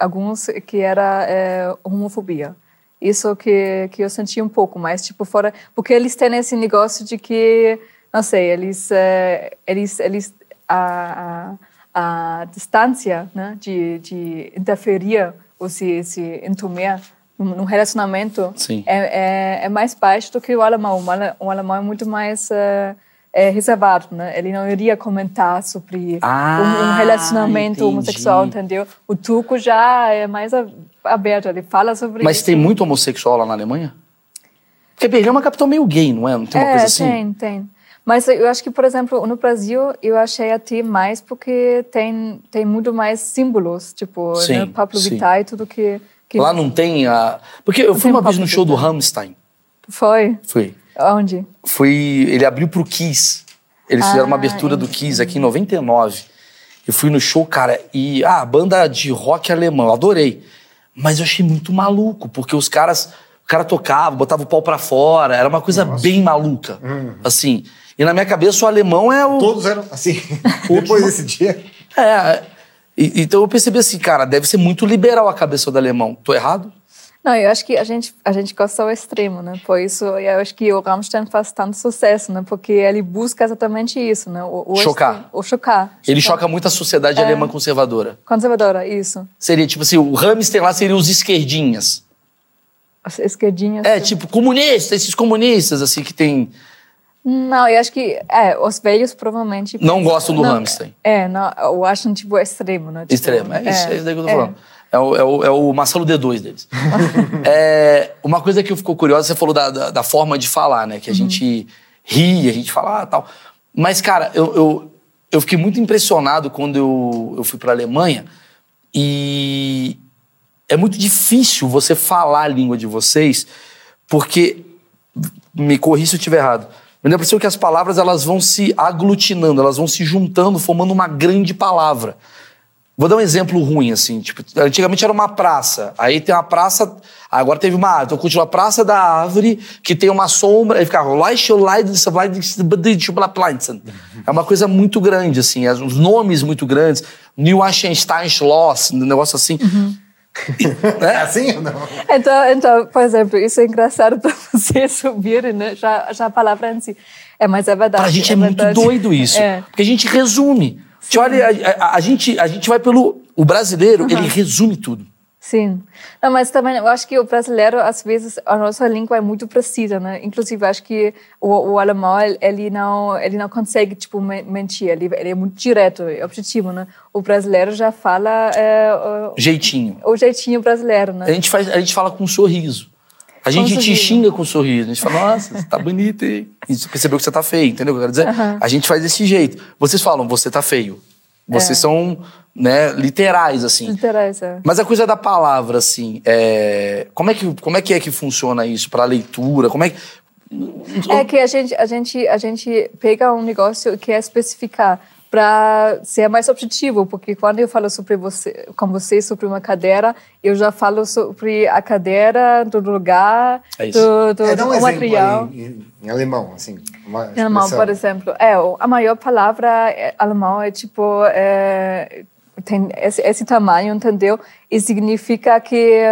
era homofobia. Isso que eu senti um pouco, mas, tipo, fora... Porque eles têm esse negócio de que, não sei, a distância, né, de interferir ou se enturmar num relacionamento é mais baixo do que o alemão. O alemão é muito mais reservado, né? Ele não iria comentar sobre um relacionamento homossexual, entendeu? O turco já é mais aberto, ele fala sobre Mas isso. tem muito homossexual lá na Alemanha? Porque Berlim é uma capital meio gay, não é? Não tem uma coisa assim? Tem. Mas eu acho que, por exemplo, no Brasil, eu achei até mais porque tem muito mais símbolos, tipo, né, Pablo Vittar e tudo que... Lá não tem Porque eu fui uma vez no show do Rammstein. Foi? Fui. Onde? Ele abriu pro Kiss. Eles fizeram uma abertura do Kiss aqui em 99. Eu fui no show, cara, e banda de rock alemão, eu adorei. Mas eu achei muito maluco, porque o cara tocava, botava o pau pra fora, era uma coisa bem maluca, assim. E na minha cabeça o alemão é o... Todos eram assim, depois desse dia. Então eu percebi assim, cara, deve ser muito liberal a cabeça do alemão. Tô errado? Não, eu acho que a gente gosta ao extremo, né? Por isso eu acho que o Rammstein faz tanto sucesso, né? Porque ele busca exatamente isso, né? Chocar. Chocar. Ele choca muito a sociedade alemã conservadora. Conservadora, isso. Seria tipo assim, o Rammstein lá seriam os esquerdinhas. As esquerdinhas. Tipo esses comunistas, assim, que tem... Não, eu acho que os velhos provavelmente... Não gostam do Rammstein. Não, eu acho tipo extremo, né? Tipo, extremo, é isso daí que eu tô falando. É o Marcelo D2 deles. Uma coisa que ficou curiosa, você falou da forma de falar, né? Que a gente ri, a gente fala tal. Mas, cara, eu fiquei muito impressionado quando eu fui pra Alemanha e é muito difícil você falar a língua de vocês porque, me corri se eu estiver errado, me dá a impressão que as palavras elas vão se aglutinando, elas vão se juntando, formando uma grande palavra. Vou dar um exemplo ruim, assim. Tipo, antigamente era uma praça. Aí tem uma praça... Agora teve uma árvore. Então continua a Praça da Árvore, que tem uma sombra. Aí fica... É uma coisa muito grande, assim. Os nomes muito grandes. Neuschwanstein-Schloss, um negócio assim. É assim ou não? Então, por exemplo, isso é engraçado para você subir, né? Já a palavra em si. Mas é verdade. Pra gente é muito doido isso. Porque a gente resume. Olha, a gente vai pelo... O brasileiro, ele resume tudo. Sim. Não, mas também eu acho que o brasileiro, às vezes, a nossa língua é muito precisa, né? Inclusive, acho que o alemão, ele não consegue, tipo, mentir. Ele é muito direto, é objetivo, né? O brasileiro já fala... Jeitinho. O jeitinho brasileiro, né? A gente fala com um sorriso. A gente te xinga com um sorriso. A gente fala, nossa, você tá bonita, hein? E você percebeu que você tá feio, entendeu o que eu quero dizer? A gente faz desse jeito. Vocês falam, você tá feio. Vocês são, né, literais, assim. Literais, Mas a coisa da palavra, assim, como é que funciona isso pra leitura? Como é que... É que a gente pega um negócio que é especificar para ser mais objetivo, porque quando eu falo com você sobre uma cadeira, eu já falo sobre a cadeira, do lugar, do material. Em alemão, assim. Em alemão, por exemplo. A maior palavra alemão é tipo... tem esse tamanho, entendeu? E significa que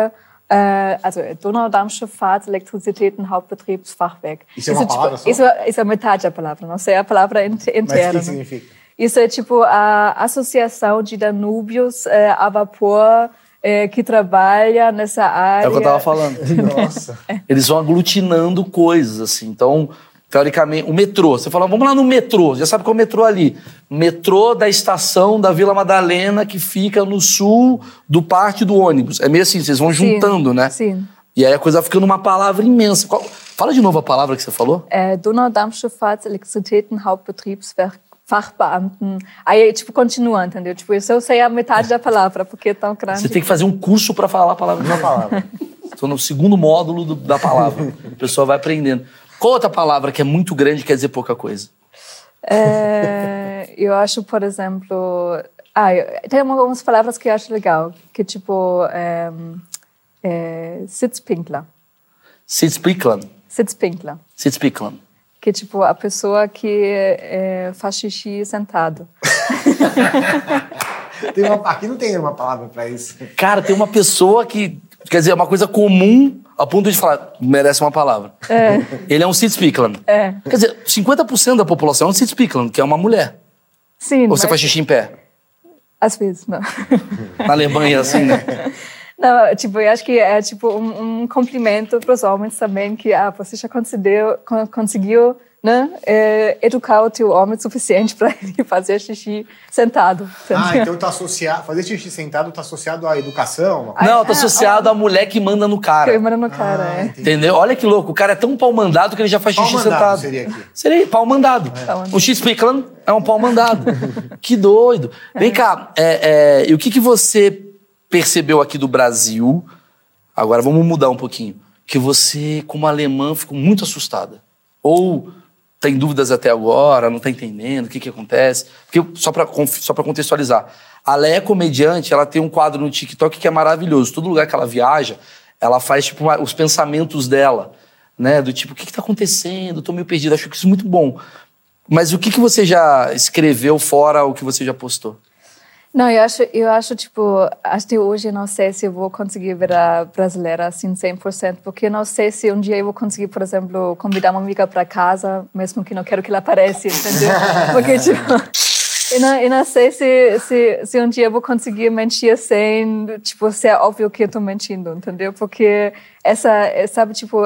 Also Donaudampfschifffahrt, Elektrizitäten, Hauptbetriebsfachwerk. Isso é uma palavra só? Isso é metade da palavra, não sei a palavra inteira. Mas o que significa? Isso é tipo a Associação de Danúbios a Vapor que trabalha nessa área. É o que eu tava falando. Nossa. Eles vão aglutinando coisas, assim. Então, teoricamente, o metrô. Você fala, vamos lá no metrô. Já sabe qual é o metrô ali. Metrô da estação da Vila Madalena, que fica no sul do parque do ônibus. É meio assim, vocês vão juntando, né? Sim. E aí a coisa vai ficando uma palavra imensa. Fala de novo a palavra que você falou. Donaudampfschifffahrt, Elektrizitäten, Hauptbetriebswerk, Fachbeamten. Aí, tipo, continua, entendeu? Tipo, isso eu sei a metade da palavra, porque é tão grande. Você tem que fazer um curso para falar a palavra. Uma palavra. Estou no segundo módulo da palavra. A pessoa vai aprendendo. Qual outra palavra que é muito grande e quer dizer pouca coisa? Eu acho, por exemplo... tem algumas palavras que eu acho legal, que tipo... Sitzpinkler. Sitzpinkler. Sitzpinkler. Sitzpinkler. Que tipo, a pessoa que faz xixi sentado. Aqui não tem uma palavra pra isso. Cara, tem uma pessoa que... Quer dizer, é uma coisa comum a ponto de falar, merece uma palavra. Ele é um Sitzpinkler. Quer dizer, 50% da população é um Sitzpinkler, que é uma mulher. Sim. Ou você faz xixi em pé? Às vezes, não. Na Alemanha, assim, né? Não, tipo, eu acho que é tipo um cumprimento para os homens também, que você já conseguiu né, educar o teu homem o suficiente para ele fazer xixi sentado. Então tá associado, fazer xixi sentado tá associado à educação? Não, tá associado à mulher que manda no cara. Que manda no cara, Entendeu? Olha que louco, o cara é tão pau mandado que ele já faz xixi sentado. Seria pau mandado. O Sitzpinkler é um pau mandado. Que doido. Vem cá, e o que você percebeu aqui do Brasil, agora vamos mudar um pouquinho, que você, como alemã, ficou muito assustada? Ou tem dúvidas até agora, não tá entendendo o que acontece? Porque, só pra contextualizar, a Lé é comediante, ela tem um quadro no TikTok que é maravilhoso. Todo lugar que ela viaja, ela faz tipo os pensamentos dela, né? Do tipo, o que tá acontecendo? Tô meio perdida. Acho que isso é muito bom. Mas o que você já escreveu fora o que você já postou? Não, eu acho, tipo, até hoje eu não sei se eu vou conseguir virar brasileira assim 100%, porque eu não sei se um dia eu vou conseguir, por exemplo, convidar uma amiga para casa, mesmo que não quero que ela apareça, entendeu? Porque, tipo, eu não sei se um dia eu vou conseguir mentir sem, tipo, ser óbvio que eu tô mentindo, entendeu? Porque sabe, tipo,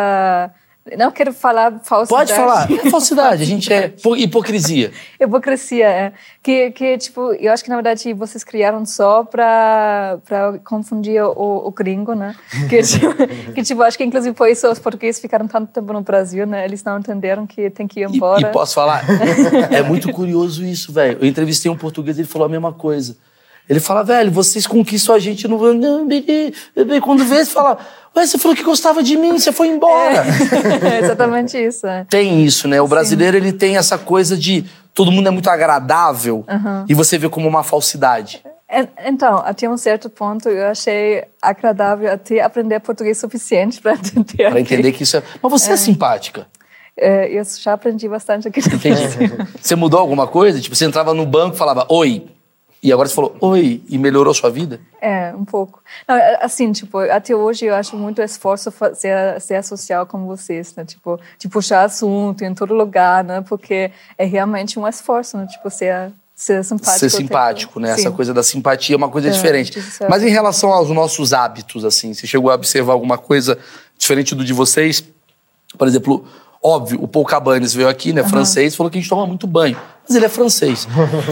não quero falar falsidade. Pode falar. É falsidade. A gente é hipocrisia. Hipocrisia, Que, tipo, eu acho que, na verdade, vocês criaram só pra confundir o gringo, né? Que, tipo, acho que, inclusive, por isso os portugueses ficaram tanto tempo no Brasil, né? Eles não entenderam que tem que ir embora. E posso falar? É muito curioso isso, velho. Eu entrevistei um português e ele falou a mesma coisa. Ele fala, velho, vocês conquistam a gente no... Quando vê, você fala... Ué, você falou que gostava de mim, você foi embora. É exatamente isso. Tem isso, né? O brasileiro, ele tem essa coisa de... Todo mundo é muito agradável e você vê como uma falsidade. Então, até um certo ponto, eu achei agradável até aprender português suficiente para entender. Para entender que isso é... Mas você é simpática. Eu já aprendi bastante aqui no Brasil. Você mudou alguma coisa? Tipo, você entrava no banco e falava, oi... E agora você falou, oi, e melhorou sua vida? Um pouco. Não, assim, tipo, até hoje eu acho muito esforço ser social como vocês, né? Tipo, de puxar assunto em todo lugar, né? Porque é realmente um esforço, né? Tipo, ser simpático. Ser simpático, né? Sim. Essa coisa da simpatia é uma coisa diferente. Mas em relação aos nossos hábitos, assim, você chegou a observar alguma coisa diferente do de vocês? Por exemplo, óbvio, o Paul Cabanes veio aqui, né? Francês, falou que a gente toma muito banho. Mas ele é francês.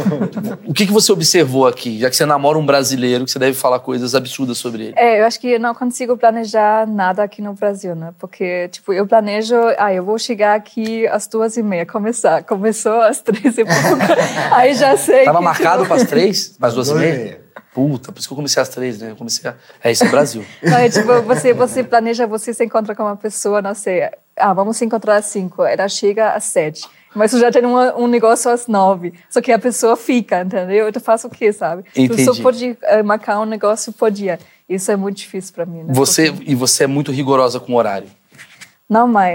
O que você observou aqui? Já que você namora um brasileiro, que você deve falar coisas absurdas sobre ele. Eu acho que eu não consigo planejar nada aqui no Brasil, né? Porque, tipo, eu planejo... eu vou chegar aqui às 2h30. Começou às 3h30. Aí já sei Tava que, marcado tipo... para as 3? Para as 2h30? Puta, por isso que eu comecei às 3, né? Isso é Brasil. Não, tipo, você planeja, você se encontra com uma pessoa, não sei... vamos se encontrar às 5. Ela chega às 7. Mas tu já tem um negócio às 9. Só que a pessoa fica, entendeu? Eu faço o quê, sabe? Entendi. Tu só pode marcar um negócio por dia. Isso é muito difícil pra mim, né? E você é muito rigorosa com o horário? Não mais.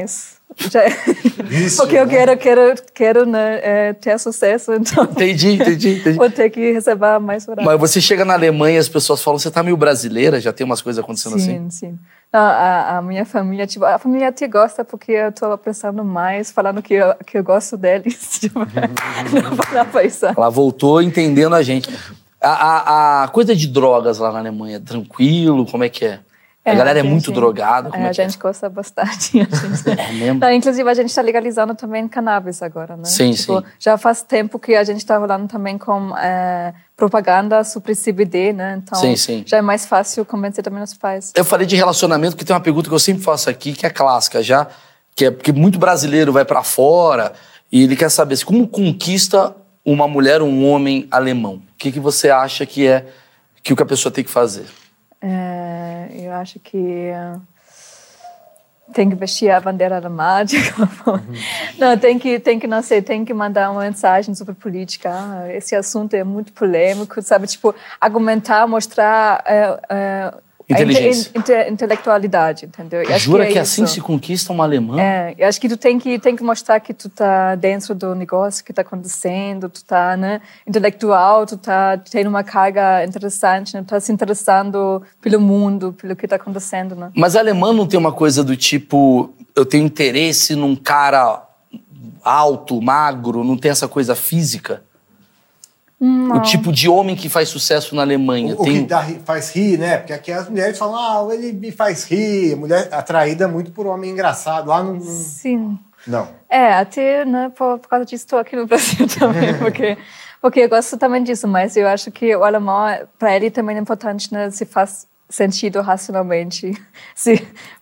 Porque eu quero né, ter sucesso, então... Entendi. Vou ter que reservar mais horário. Mas você chega na Alemanha e as pessoas falam, você tá meio brasileira? Já tem umas coisas acontecendo assim? Sim. Não, a minha família, tipo, a família até gosta porque eu tô apressando mais, falando que eu gosto deles. Tipo, não falar pra isso. Ela voltou entendendo a gente. A coisa de drogas lá na Alemanha, tranquilo? Como é que é? A galera é muito drogada? Como a gente gosta bastante. É mesmo? Não, inclusive, a gente está legalizando também cannabis agora, né? Sim. Já faz tempo que a gente está rolando também com propaganda sobre CBD, né? Então, já é mais fácil convencer também os pais. Eu falei de relacionamento, que tem uma pergunta que eu sempre faço aqui, que é clássica já, que é porque muito brasileiro vai pra fora e ele quer saber como conquista uma mulher ou um homem alemão. O que você acha que é que a pessoa tem que fazer? Eu acho que tem que vestir a bandeira alemã. Não, tem que, não sei, tem que mandar uma mensagem sobre política. Esse assunto é muito polêmico, sabe? Tipo, argumentar, mostrar inteligência. Intelectualidade, entendeu? Jura que assim se conquista uma alemã? Eu acho que tu tem que mostrar que tu tá dentro do negócio que tá acontecendo, tu tá, né, intelectual, tu tá tendo uma carga interessante, né, tu tá se interessando pelo mundo, pelo que tá acontecendo, né? Mas a alemã não tem uma coisa do tipo, eu tenho interesse num cara alto, magro, não tem essa coisa física? Não. O tipo de homem que faz sucesso na Alemanha. O que faz rir, né? Porque aqui as mulheres falam, ele me faz rir. A mulher atraída muito por homem engraçado. Lá não... Sim. Não. Até, né, por causa disso estou aqui no Brasil também, porque eu gosto também disso, mas eu acho que o alemão, para ele também é importante, né, se faz sentido racionalmente, se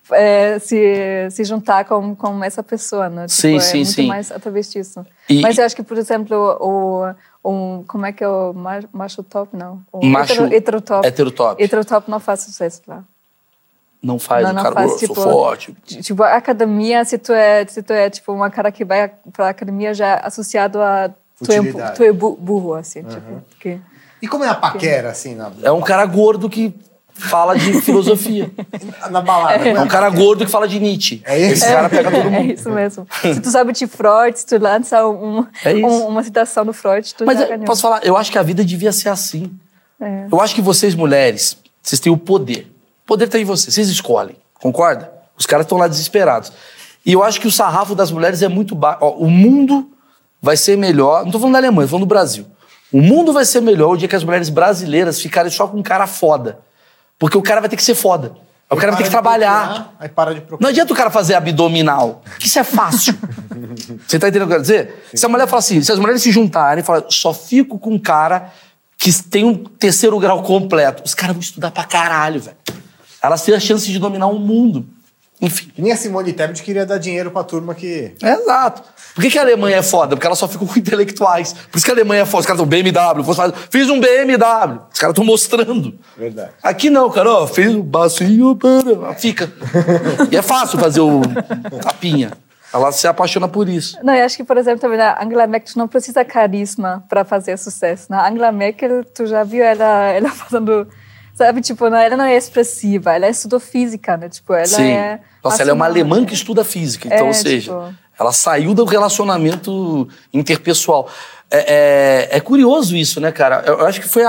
juntar com essa pessoa, né? Tipo, sim. muito mais através disso. Mas eu acho que, por exemplo, como é que é o macho top, não? O heterotop. Heterotop não faz sucesso lá. Não faz, não o cara, faz, eu tipo, sou forte. Tipo, a academia, se tu é tipo, uma cara que vai pra academia já é associado a... Tu é burro, assim, tipo... E como é a paquera, assim? É um cara gordo que fala de filosofia. Na balada. É um cara gordo que fala de Nietzsche. Esse cara pega todo mundo. É isso mesmo. Se tu sabe de Freud, se tu lança uma citação do Freud, tu já ganhou. Posso falar? Eu acho que a vida devia ser assim. Eu acho que vocês, mulheres, vocês têm o poder. O poder tá em vocês. Vocês escolhem. Concorda? Os caras estão lá desesperados. E eu acho que o sarrafo das mulheres é muito baixo. O mundo vai ser melhor... Não tô falando da Alemanha, tô falando do Brasil. O mundo vai ser melhor o dia que as mulheres brasileiras ficarem só com um cara foda. Porque o cara vai ter que ser foda. O cara vai ter que trabalhar. Aí para de procurar. Não adianta o cara fazer abdominal. Porque isso é fácil. Você tá entendendo o que eu quero dizer? Sim. Se a mulher fala assim, se as mulheres se juntarem e falarem, só fico com um cara que tem um 3º grau completo. Os caras vão estudar pra caralho, velho. Elas têm a chance de dominar o mundo. Enfim. E nem a Simone Tebet queria dar dinheiro pra turma que... Exato. Por que a Alemanha é foda? Porque ela só fica com intelectuais. Por isso que a Alemanha é foda. Os caras estão BMW. Fiz um BMW. Os caras estão mostrando. Verdade. Aqui não, cara. Ó, fez o bacinho. Fica. E é fácil fazer o tapinha. Ela se apaixona por isso. Não, eu acho que, por exemplo, também a Angela Merkel não precisa carisma para fazer sucesso. A Angela Merkel, tu já viu ela fazendo... Sabe, tipo, ela não é expressiva, ela estudou física, né? Tipo, ela Sim. é... Nossa, ela é uma alemã que estuda física. Então, ou seja, tipo... ela saiu do relacionamento interpessoal. É curioso isso, né, cara? Eu acho que foi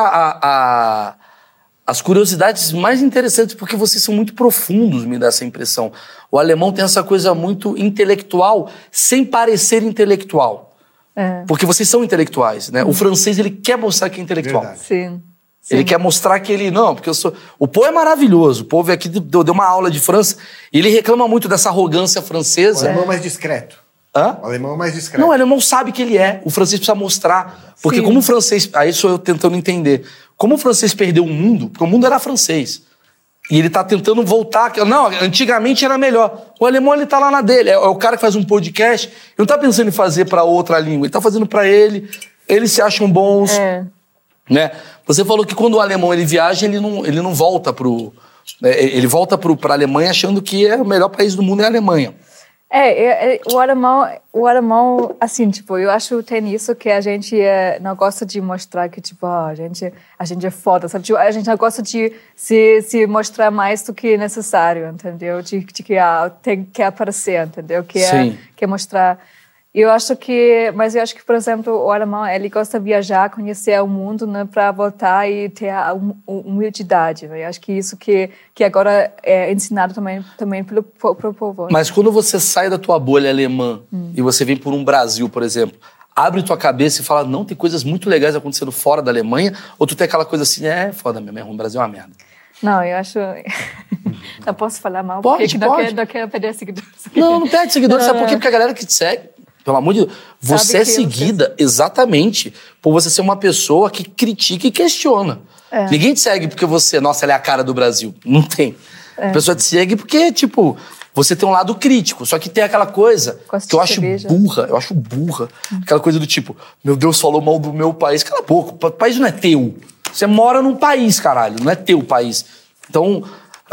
as curiosidades mais interessantes, porque vocês são muito profundos, me dá essa impressão. O alemão tem essa coisa muito intelectual, sem parecer intelectual. Porque vocês são intelectuais, né? O francês, ele quer mostrar que é intelectual. Verdade. Sim. Ele quer mostrar que ele... Não, porque eu sou... O Pô é maravilhoso. O Pô veio aqui, deu uma aula de França, e ele reclama muito dessa arrogância francesa. O alemão é mais discreto. Hã? O alemão é mais discreto. Não, o alemão sabe que ele é. O francês precisa mostrar. Porque como o francês... Aí sou eu tentando entender. Como o francês perdeu o mundo, porque o mundo era francês. E ele tá tentando voltar... Não, antigamente era melhor. O alemão, ele tá lá na dele. É o cara que faz um podcast. Ele não tá pensando em fazer pra outra língua. Ele tá fazendo pra ele. Eles se acham bons. Né? Você falou que quando o alemão ele viaja, ele não volta pro... Ele volta pra Alemanha achando que é o melhor país do mundo é a Alemanha. O alemão, assim, tipo, eu acho que tem isso que a gente não gosta de mostrar que, tipo, a gente é foda, sabe? Tipo, a gente não gosta de se mostrar mais do que necessário, entendeu? De que tem que aparecer, entendeu? Que mostrar... Mas eu acho que, por exemplo, o alemão, ele gosta de viajar, conhecer o mundo, né, para voltar e ter a humildade. Né? Eu acho que isso que agora é ensinado também pelo povo. Mas quando você sai da tua bolha alemã e você vem por um Brasil, por exemplo, abre tua cabeça e fala, não, tem coisas muito legais acontecendo fora da Alemanha, ou tu tem aquela coisa assim, foda mesmo, o Brasil é uma merda. Não, eu acho... Não posso falar mal, pode. Não quero perder seguidores. Não perde seguidores, sabe por quê? Porque a galera que te segue, pelo amor de Deus, você é seguida exatamente por você ser uma pessoa que critica e questiona. Ninguém te segue porque você, nossa, ela é a cara do Brasil. Não tem. A pessoa te segue porque, tipo, você tem um lado crítico. Só que tem aquela coisa que eu acho burra. Aquela coisa do tipo, meu Deus, falou mal do meu país. Cala a boca, o país não é teu. Você mora num país, caralho, não é teu país. Então,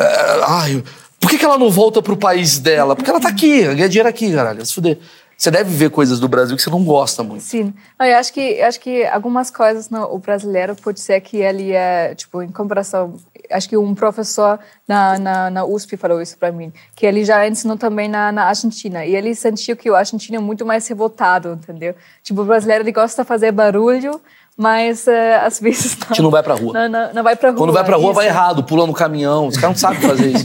por que ela não volta pro país dela? Porque ela tá aqui, ganha dinheiro aqui, caralho, se fuder. Você deve ver coisas do Brasil que você não gosta muito. Sim. Não, eu acho que algumas coisas o brasileiro pode ser que ele é, tipo, em comparação... Acho que um professor na USP falou isso para mim, que ele já ensinou também na Argentina. E ele sentiu que o argentino é muito mais revoltado, entendeu? Tipo, o brasileiro, ele gosta de fazer barulho, mas às vezes não. A gente não vai pra rua. Não vai pra rua. Quando vai pra rua, vai errado, pula no caminhão. Os caras não sabem fazer isso.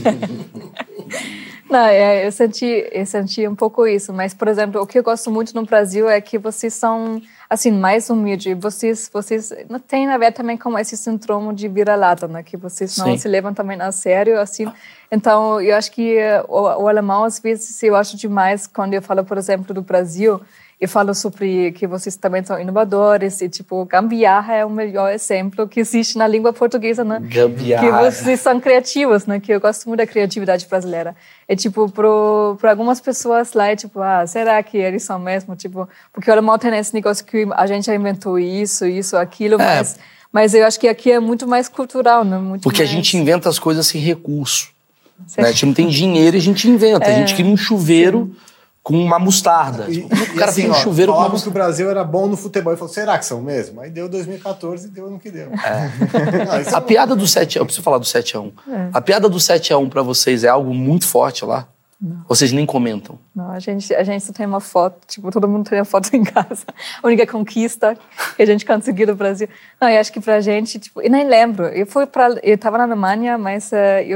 Não, eu senti um pouco isso, mas, por exemplo, o que eu gosto muito no Brasil é que vocês são, assim, mais humildes. Vocês não tem a ver também com esse síndrome de vira-lata, né? Que vocês não se levam também a sério, assim. Então, eu acho que o alemão, às vezes, eu acho demais quando eu falo, por exemplo, do Brasil. Eu falo sobre que vocês também são inovadores e, tipo, gambiarra é o melhor exemplo que existe na língua portuguesa, né? Gambiarra. Que vocês são criativos, né? Que eu gosto muito da criatividade brasileira. É, tipo, para algumas pessoas lá, é tipo, será que eles são mesmo? Tipo, porque o alemão tem esse negócio que a gente já inventou isso, aquilo, mas eu acho que aqui é muito mais cultural, né? Porque a gente inventa as coisas sem recurso. Né? A gente não tem dinheiro e a gente inventa. A gente cria um chuveiro... com uma mostarda. O cara assim, tem um chuveiro com uma mostarda. Que o Brasil era bom no futebol. Ele falou, será que são mesmo? Aí deu 2014 e deu no que deu. A piada do 7x1, eu preciso falar do 7x1. A piada do 7x1 pra vocês é algo muito forte lá? Não. Vocês nem comentam? Não, a gente só tem uma foto, tipo, todo mundo tem uma foto em casa. A única conquista que a gente conseguiu no Brasil. Não, eu acho que pra gente, tipo, eu nem lembro. Eu tava na Alemanha, mas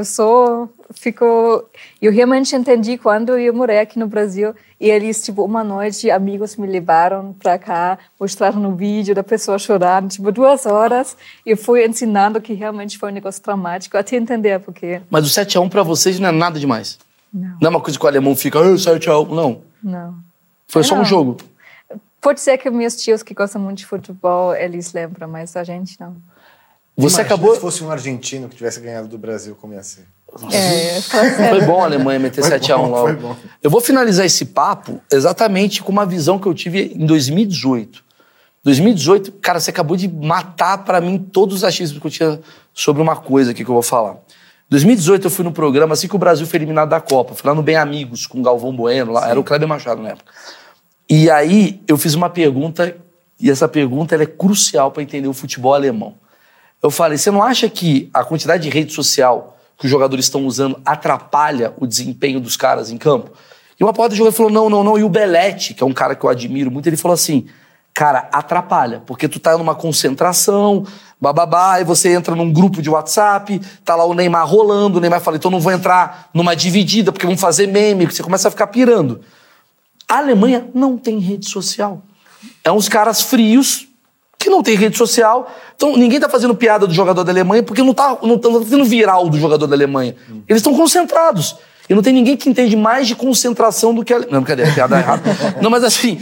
eu realmente entendi quando eu morei aqui no Brasil e eles, tipo, uma noite, amigos me levaram pra cá, mostraram no vídeo da pessoa chorando, tipo, 2 horas, e eu fui ensinando que realmente foi um negócio traumático, até entender por quê. Mas o 7x1 pra vocês não é nada demais? Não. Não é uma coisa que o alemão fica, 7x1, não. Não. Foi só um jogo. Pode ser que meus tios que gostam muito de futebol, eles lembram, mas a gente não. Você Imagina acabou... se fosse um argentino que tivesse ganhado do Brasil, como ia ser? Foi bom a Alemanha meter 7x1 logo. Foi bom. Eu vou finalizar esse papo exatamente com uma visão que eu tive em 2018. 2018, cara, você acabou de matar pra mim todos os achismos que eu tinha sobre uma coisa aqui que eu vou falar. 2018 eu fui no programa assim que o Brasil foi eliminado da Copa. Fui lá no Bem Amigos com o Galvão Bueno, lá, era o Kleber Machado na época. E aí eu fiz uma pergunta, e essa pergunta ela é crucial para entender o futebol alemão. Eu falei, você não acha que a quantidade de rede social que os jogadores estão usando atrapalha o desempenho dos caras em campo? E uma porta de jogador falou, não. E o Belletti, que é um cara que eu admiro muito, ele falou assim, cara, atrapalha, porque tu tá numa concentração, bababá, e você entra num grupo de WhatsApp, tá lá o Neymar rolando, o Neymar fala, então não vou entrar numa dividida, porque vão fazer meme, você começa a ficar pirando. A Alemanha não tem rede social. É uns caras frios que não tem rede social. Então ninguém tá fazendo piada do jogador da Alemanha porque não tá fazendo viral do jogador da Alemanha. Eles estão concentrados. E não tem ninguém que entende mais de concentração do que a... Não, cadê? A piada errada. Não, mas assim...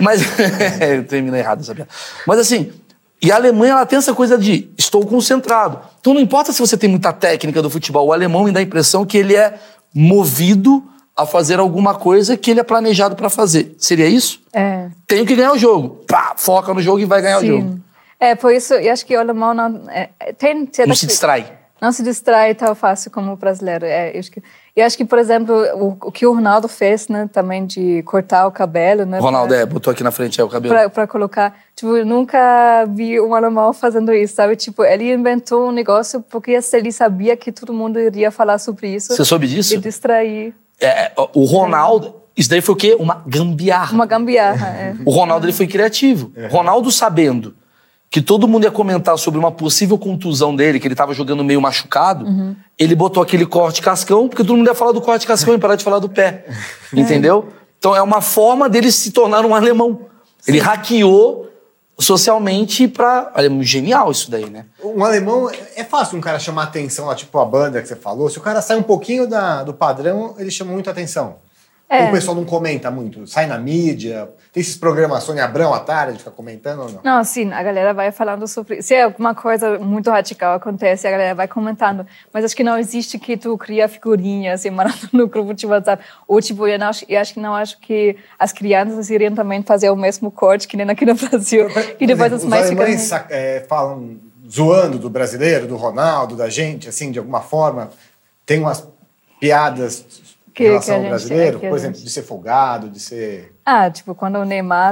eu terminei errado essa piada. Mas assim... E a Alemanha, ela tem essa coisa de estou concentrado. Então não importa se você tem muita técnica do futebol. O alemão me dá a impressão que ele é movido a fazer alguma coisa que ele é planejado para fazer. Seria isso? É. Tenho que ganhar o jogo. Pá, foca no jogo e vai ganhar o jogo. É, por isso, eu acho que o alemão não... Não se distrai. Não se distrai tão fácil como o brasileiro. E acho que, por exemplo, o que o Ronaldo fez, né, também de cortar o cabelo, né? Ronaldo, botou aqui na frente o cabelo. Pra colocar. Tipo, eu nunca vi um alemão fazendo isso, sabe? Tipo, ele inventou um negócio porque ele sabia que todo mundo iria falar sobre isso. Você soube disso? E distrair. O Ronaldo... Isso daí foi o quê? Uma gambiarra. Uma gambiarra, O Ronaldo, ele foi criativo. Ronaldo, sabendo que todo mundo ia comentar sobre uma possível contusão dele, que ele tava jogando meio machucado, ele botou aquele corte cascão, porque todo mundo ia falar do corte cascão e parar de falar do pé. Entendeu? Então é uma forma dele se tornar um alemão. Ele hackeou socialmente pra... Olha, genial isso daí, né? Um alemão, é fácil um cara chamar atenção, lá, tipo a banda que você falou. Se o cara sai um pouquinho do padrão, ele chama muita atenção. O pessoal não comenta muito, sai na mídia, tem esses programas, Sônia Abrão à tarde, fica comentando ou não? Não, sim, a galera vai falando sobre... Se alguma coisa muito radical acontece, a galera vai comentando. Mas acho que não existe que tu cria figurinhas e manda no grupo de WhatsApp. Ou, tipo, eu acho que as crianças iriam também fazer o mesmo corte que nem aqui no Brasil. E depois os alemães falam zoando do brasileiro, do Ronaldo, da gente, assim, de alguma forma. Tem umas piadas... em relação ao brasileiro, por exemplo, de ser folgado, de ser... tipo, quando o Neymar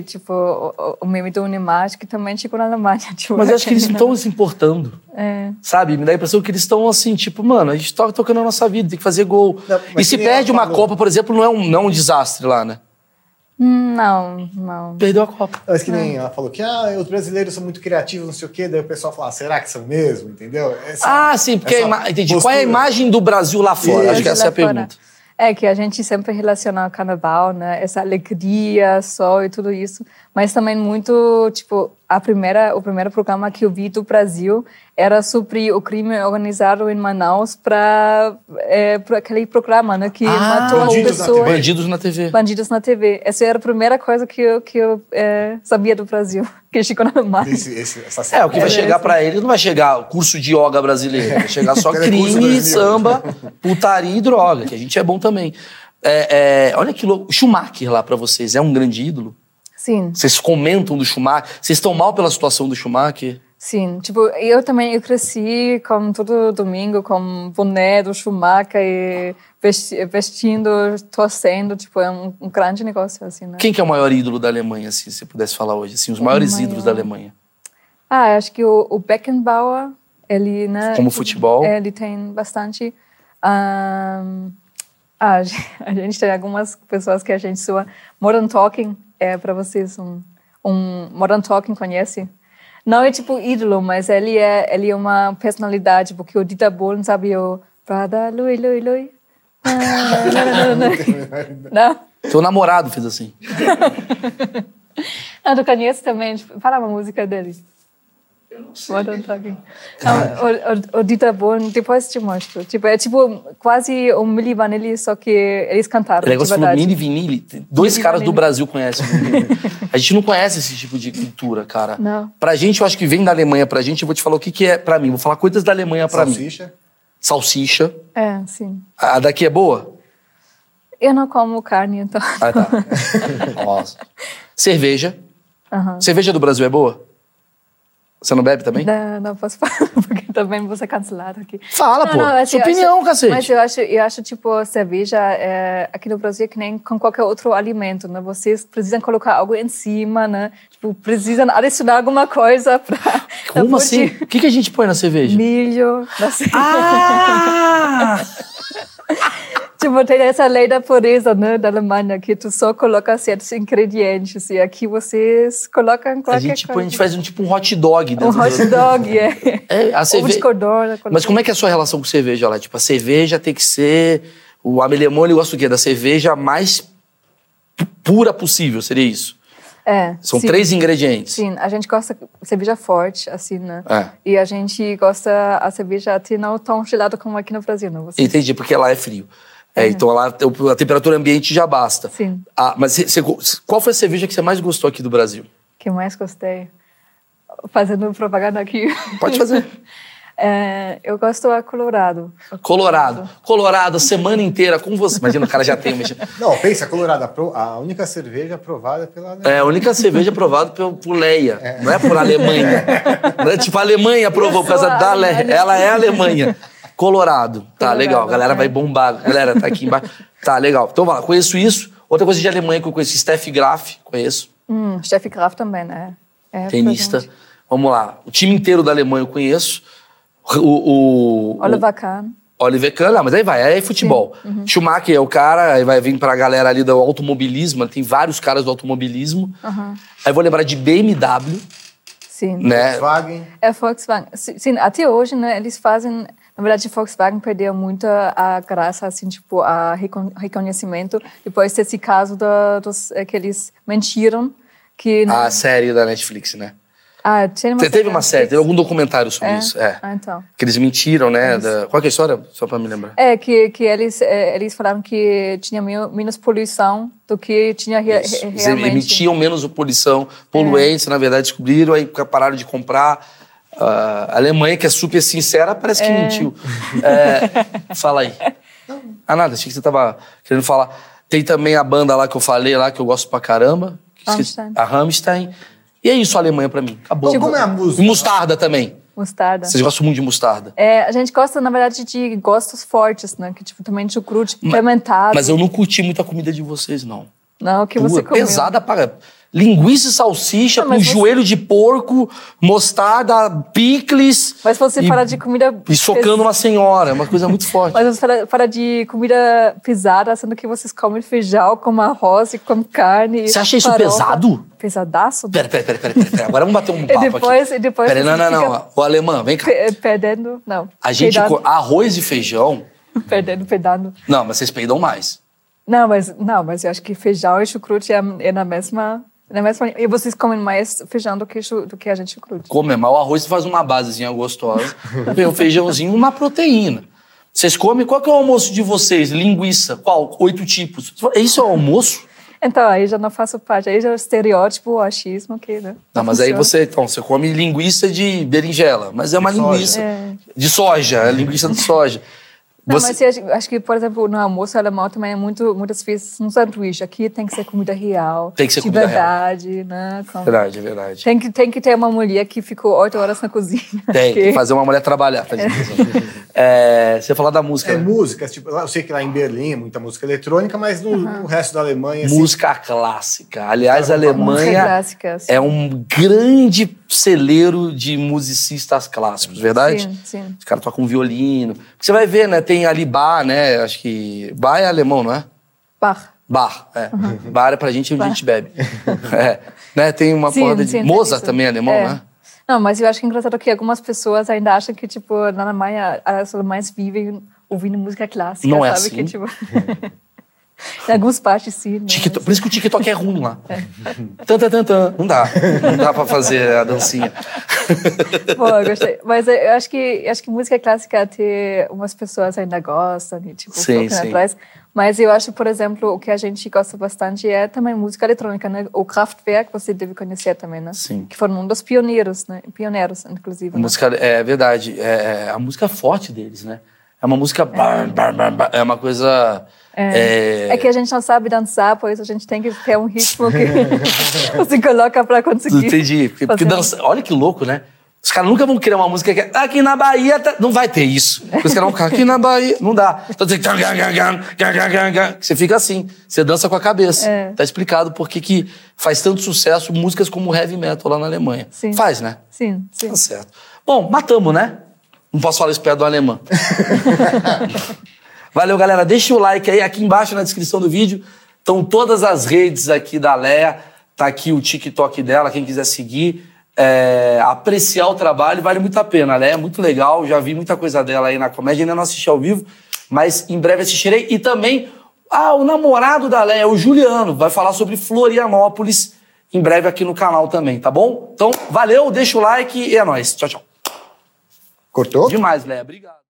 o meme do Neymar, acho que também chegou na Alemanha. Tipo, mas eu acho que eles não estão se importando. Sabe? Me dá a impressão que eles estão assim, tipo, mano, a gente tá tocando a nossa vida, tem que fazer gol. Não, e se perde uma Copa, por exemplo, não é um desastre lá, né? Não. Perdeu a Copa. Mas que nem ela falou que os brasileiros são muito criativos, não sei o quê, daí o pessoal fala, será que são mesmo? Entendeu? Sim, porque entendi. Postura. Qual é a imagem do Brasil lá fora? Acho que essa é a pergunta. Que a gente sempre relaciona o carnaval, né? Essa alegria, sol e tudo isso. Mas também muito, tipo, o primeiro programa que eu vi do Brasil era sobre o crime organizado em Manaus para aquele programa, né? Que matou as pessoas. Bandidos na TV. Bandidos na TV. Essa era a primeira coisa que eu sabia do Brasil, que chegou na Alemanha. O que vai chegar para ele não vai chegar curso de yoga brasileiro, vai chegar só crime, samba, putaria e droga, que a gente é bom também. Olha que louco. Schumacher lá para vocês é um grande ídolo? Sim. Vocês comentam do Schumacher? Vocês estão mal pela situação do Schumacher? Sim, tipo, eu cresci como todo domingo com boné do Schumacher e vestindo, torcendo, tipo, é um grande negócio, assim, né? Quem que é o maior ídolo da Alemanha, assim, se você pudesse falar hoje, assim, os maiores ídolos da Alemanha? Acho que o Beckenbauer, ele, né? Como futebol? Ele tem bastante... a gente tem algumas pessoas que a gente soa. Modern Talking para vocês Modern Talking conhece? Não é tipo ídolo, mas ele é uma personalidade, porque o Dieter Bohlen sabe o Prada, Lui, Lui, Lui. Não? Teu namorado fez assim. Tu conhece também? Fala uma música dele. Eu não sei. Modern Talking. O Dieter Bohlen, depois te mostro. Tipo, é tipo quase um Milli Vanilli, só que eles cantaram. O negócio falou Milli Vanilli. Dois caras do Brasil conhecem. A gente não conhece esse tipo de cultura, cara. Não. Pra gente, eu acho que vem da Alemanha pra gente. Eu vou te falar o que é pra mim. Vou falar coisas da Alemanha pra mim. Salsicha. Sim. A daqui é boa? Eu não como carne, então. Tá. Nossa. Cerveja. Cerveja do Brasil é boa? Você não bebe também? Não posso falar, porque também vou ser cancelado aqui. Fala, pô. Sua opinião, cacete. Mas eu acho, tipo, cerveja aqui no Brasil é que nem com qualquer outro alimento, né? Vocês precisam colocar algo em cima, né? Tipo, precisam adicionar alguma coisa pra... Como assim? O que a gente põe na cerveja? Milho na cerveja. Tipo, tem essa lei da pureza, né, da Alemanha, que tu só coloca certos ingredientes e aqui vocês colocam qualquer coisa. A gente faz um hot dog. Um hot dog, a cerveja... Codorna, mas como é que é a sua relação com cerveja lá? Tipo, a cerveja tem que ser... O alemão, ele gosta do quê? Da cerveja mais pura possível, seria isso? São 3 ingredientes. Sim, a gente gosta de cerveja forte, assim, né? E a gente gosta a cerveja até não tão gelada como aqui no Brasil, não? Entendi, porque lá é frio. Então lá a temperatura ambiente já basta. Sim. Mas qual foi a cerveja que você mais gostou aqui do Brasil? Que mais gostei? Fazendo propaganda aqui. Pode fazer. Eu gosto da Colorado. Colorado, a semana inteira com você. Imagina, o cara já tem... Não, pensa, Colorado, a única cerveja aprovada pela Alemanha. A única cerveja aprovada por Leia. Não é por Alemanha. Não é tipo, a Alemanha aprovou por causa da Leia. Ela é a Alemanha. Colorado. Tá, legal. A galera vai bombar. A galera tá aqui embaixo. Tá, legal. Então, vai lá. Conheço isso. Outra coisa de Alemanha que eu conheço, Steffi Graf. Conheço. Steffi Graf também, né? Tenista. Vamos lá. O time inteiro da Alemanha eu conheço. Oliver Kahn. Oliver Kahn, mas aí é futebol. Schumacher é o cara, aí vai vir pra galera ali do automobilismo, tem vários caras do automobilismo. Aí vou lembrar de BMW. Sim. Né? Volkswagen. Volkswagen. Sim, até hoje, né, eles fazem... Na verdade, Volkswagen perdeu muito a graça, assim, tipo, a reconhecimento. Depois desse caso que eles mentiram. A série da Netflix, né? Teve uma série, teve algum documentário sobre isso. Então. Que eles mentiram, né? Qual que é a história? Só pra me lembrar. Que eles falaram que tinha menos poluição do que tinha realmente. Eles emitiam menos poluição, poluentes, na verdade, descobriram, aí pararam de comprar. A Alemanha, que é super sincera, parece que mentiu. Fala aí. Nada, achei que você tava querendo falar. Tem também a banda lá que eu falei, lá que eu gosto pra caramba. A Rammstein. E é isso a Alemanha pra mim. Acabou. Como é a música? E mostarda também. Mostarda. Vocês gostam muito de mostarda? A gente gosta, na verdade, de gostos fortes, né? Que tipo, também chucrute fermentado. Mas eu não curti muito a comida de vocês, não. Não, o que você comeu? Pesada para... Linguiça e salsicha com joelho de porco, mostarda, picles... Mas você fala de comida... E socando uma senhora, é uma coisa muito forte. Mas você fala de comida pesada, sendo que vocês comem feijão com arroz e com carne... Você acha isso pesado? Pesadaço? Pera. Agora vamos bater um papo aqui. E depois pera, não. O alemão, vem cá. Perdendo... Não. A gente... Arroz e feijão... Pedando. Não, mas vocês peidam mais. Não, mas eu acho que feijão e chucrute é na mesma... E vocês comem mais feijão do que a gente chucrute. Come, mas o arroz faz uma basezinha gostosa. Vem o feijãozinho, uma proteína. Vocês comem? Qual que é o almoço de vocês? Linguiça. Qual? 8 tipos. Isso é o almoço? Então, aí já não faço parte. Aí já é o estereótipo, o achismo que... Né, não, mas aí você come linguiça de berinjela. Mas é uma linguiça de soja. É linguiça de soja. Não, mas eu acho que, por exemplo, no almoço alemão também é muitas vezes um sanduíche. Aqui tem que ser comida real. Tem que ser comida verdade, real. Né? Verdade, é verdade. Tem que ter uma mulher que ficou 8 horas na cozinha. Tem que fazer uma mulher trabalhar. Você falar da música. Música, tipo, eu sei que lá em Berlim é muita música eletrônica, mas no resto da Alemanha... Assim, música clássica. Aliás, a Alemanha clássica, é um grande celeiro de musicistas clássicos, verdade? Sim. Os caras tocam violino. Você vai ver, né? Tem ali Bach, né? Acho que... Bach é alemão, não é? Bach, é. Bar é pra gente onde a gente bebe. Né? Tem uma porra de... Mozart também é alemão, né? Não, mas eu acho engraçado que algumas pessoas ainda acham que, tipo, na Alemanha as alemães vivem ouvindo música clássica, não sabe? É assim? Que, tipo... Em algumas partes, sim. Por isso que o TikTok é ruim lá. Não dá pra fazer a dancinha. Pô, eu gostei. Mas eu acho que música clássica até umas pessoas ainda gostam, tipo, sim. atrás. Mas eu acho, por exemplo, o que a gente gosta bastante é também música eletrônica, né? O Kraftwerk, você deve conhecer também, né? Sim. Que foram um dos pioneiros, né? Pioneiros, inclusive. A música, é verdade. É a música forte deles, né? É uma música... É uma coisa... É que a gente não sabe dançar, por isso a gente tem que ter um ritmo que você coloca pra conseguir. Entendi. Porque dança... Olha que louco, né? Os caras nunca vão criar uma música que é aqui na Bahia... Não vai ter isso. Os caras vão ficar aqui na Bahia... Não dá. Então você fica assim. Você dança com a cabeça. Tá explicado por que faz tanto sucesso músicas como heavy metal lá na Alemanha. Sim. Faz, né? Sim. Tá certo. Bom, matamos, né? Não posso falar isso perto do alemão. Valeu, galera. Deixa o like aí. Aqui embaixo na descrição do vídeo estão todas as redes aqui da Léa. Tá aqui o TikTok dela, quem quiser seguir. Apreciar o trabalho, vale muito a pena. A Léa é muito legal. Já vi muita coisa dela aí na comédia. Ainda não assisti ao vivo, mas em breve assistirei. E também, o namorado da Léa, o Juliano, vai falar sobre Florianópolis em breve aqui no canal também, tá bom? Então, valeu, deixa o like e é nóis. Tchau, tchau. Cortou? Demais, Léa. Obrigado.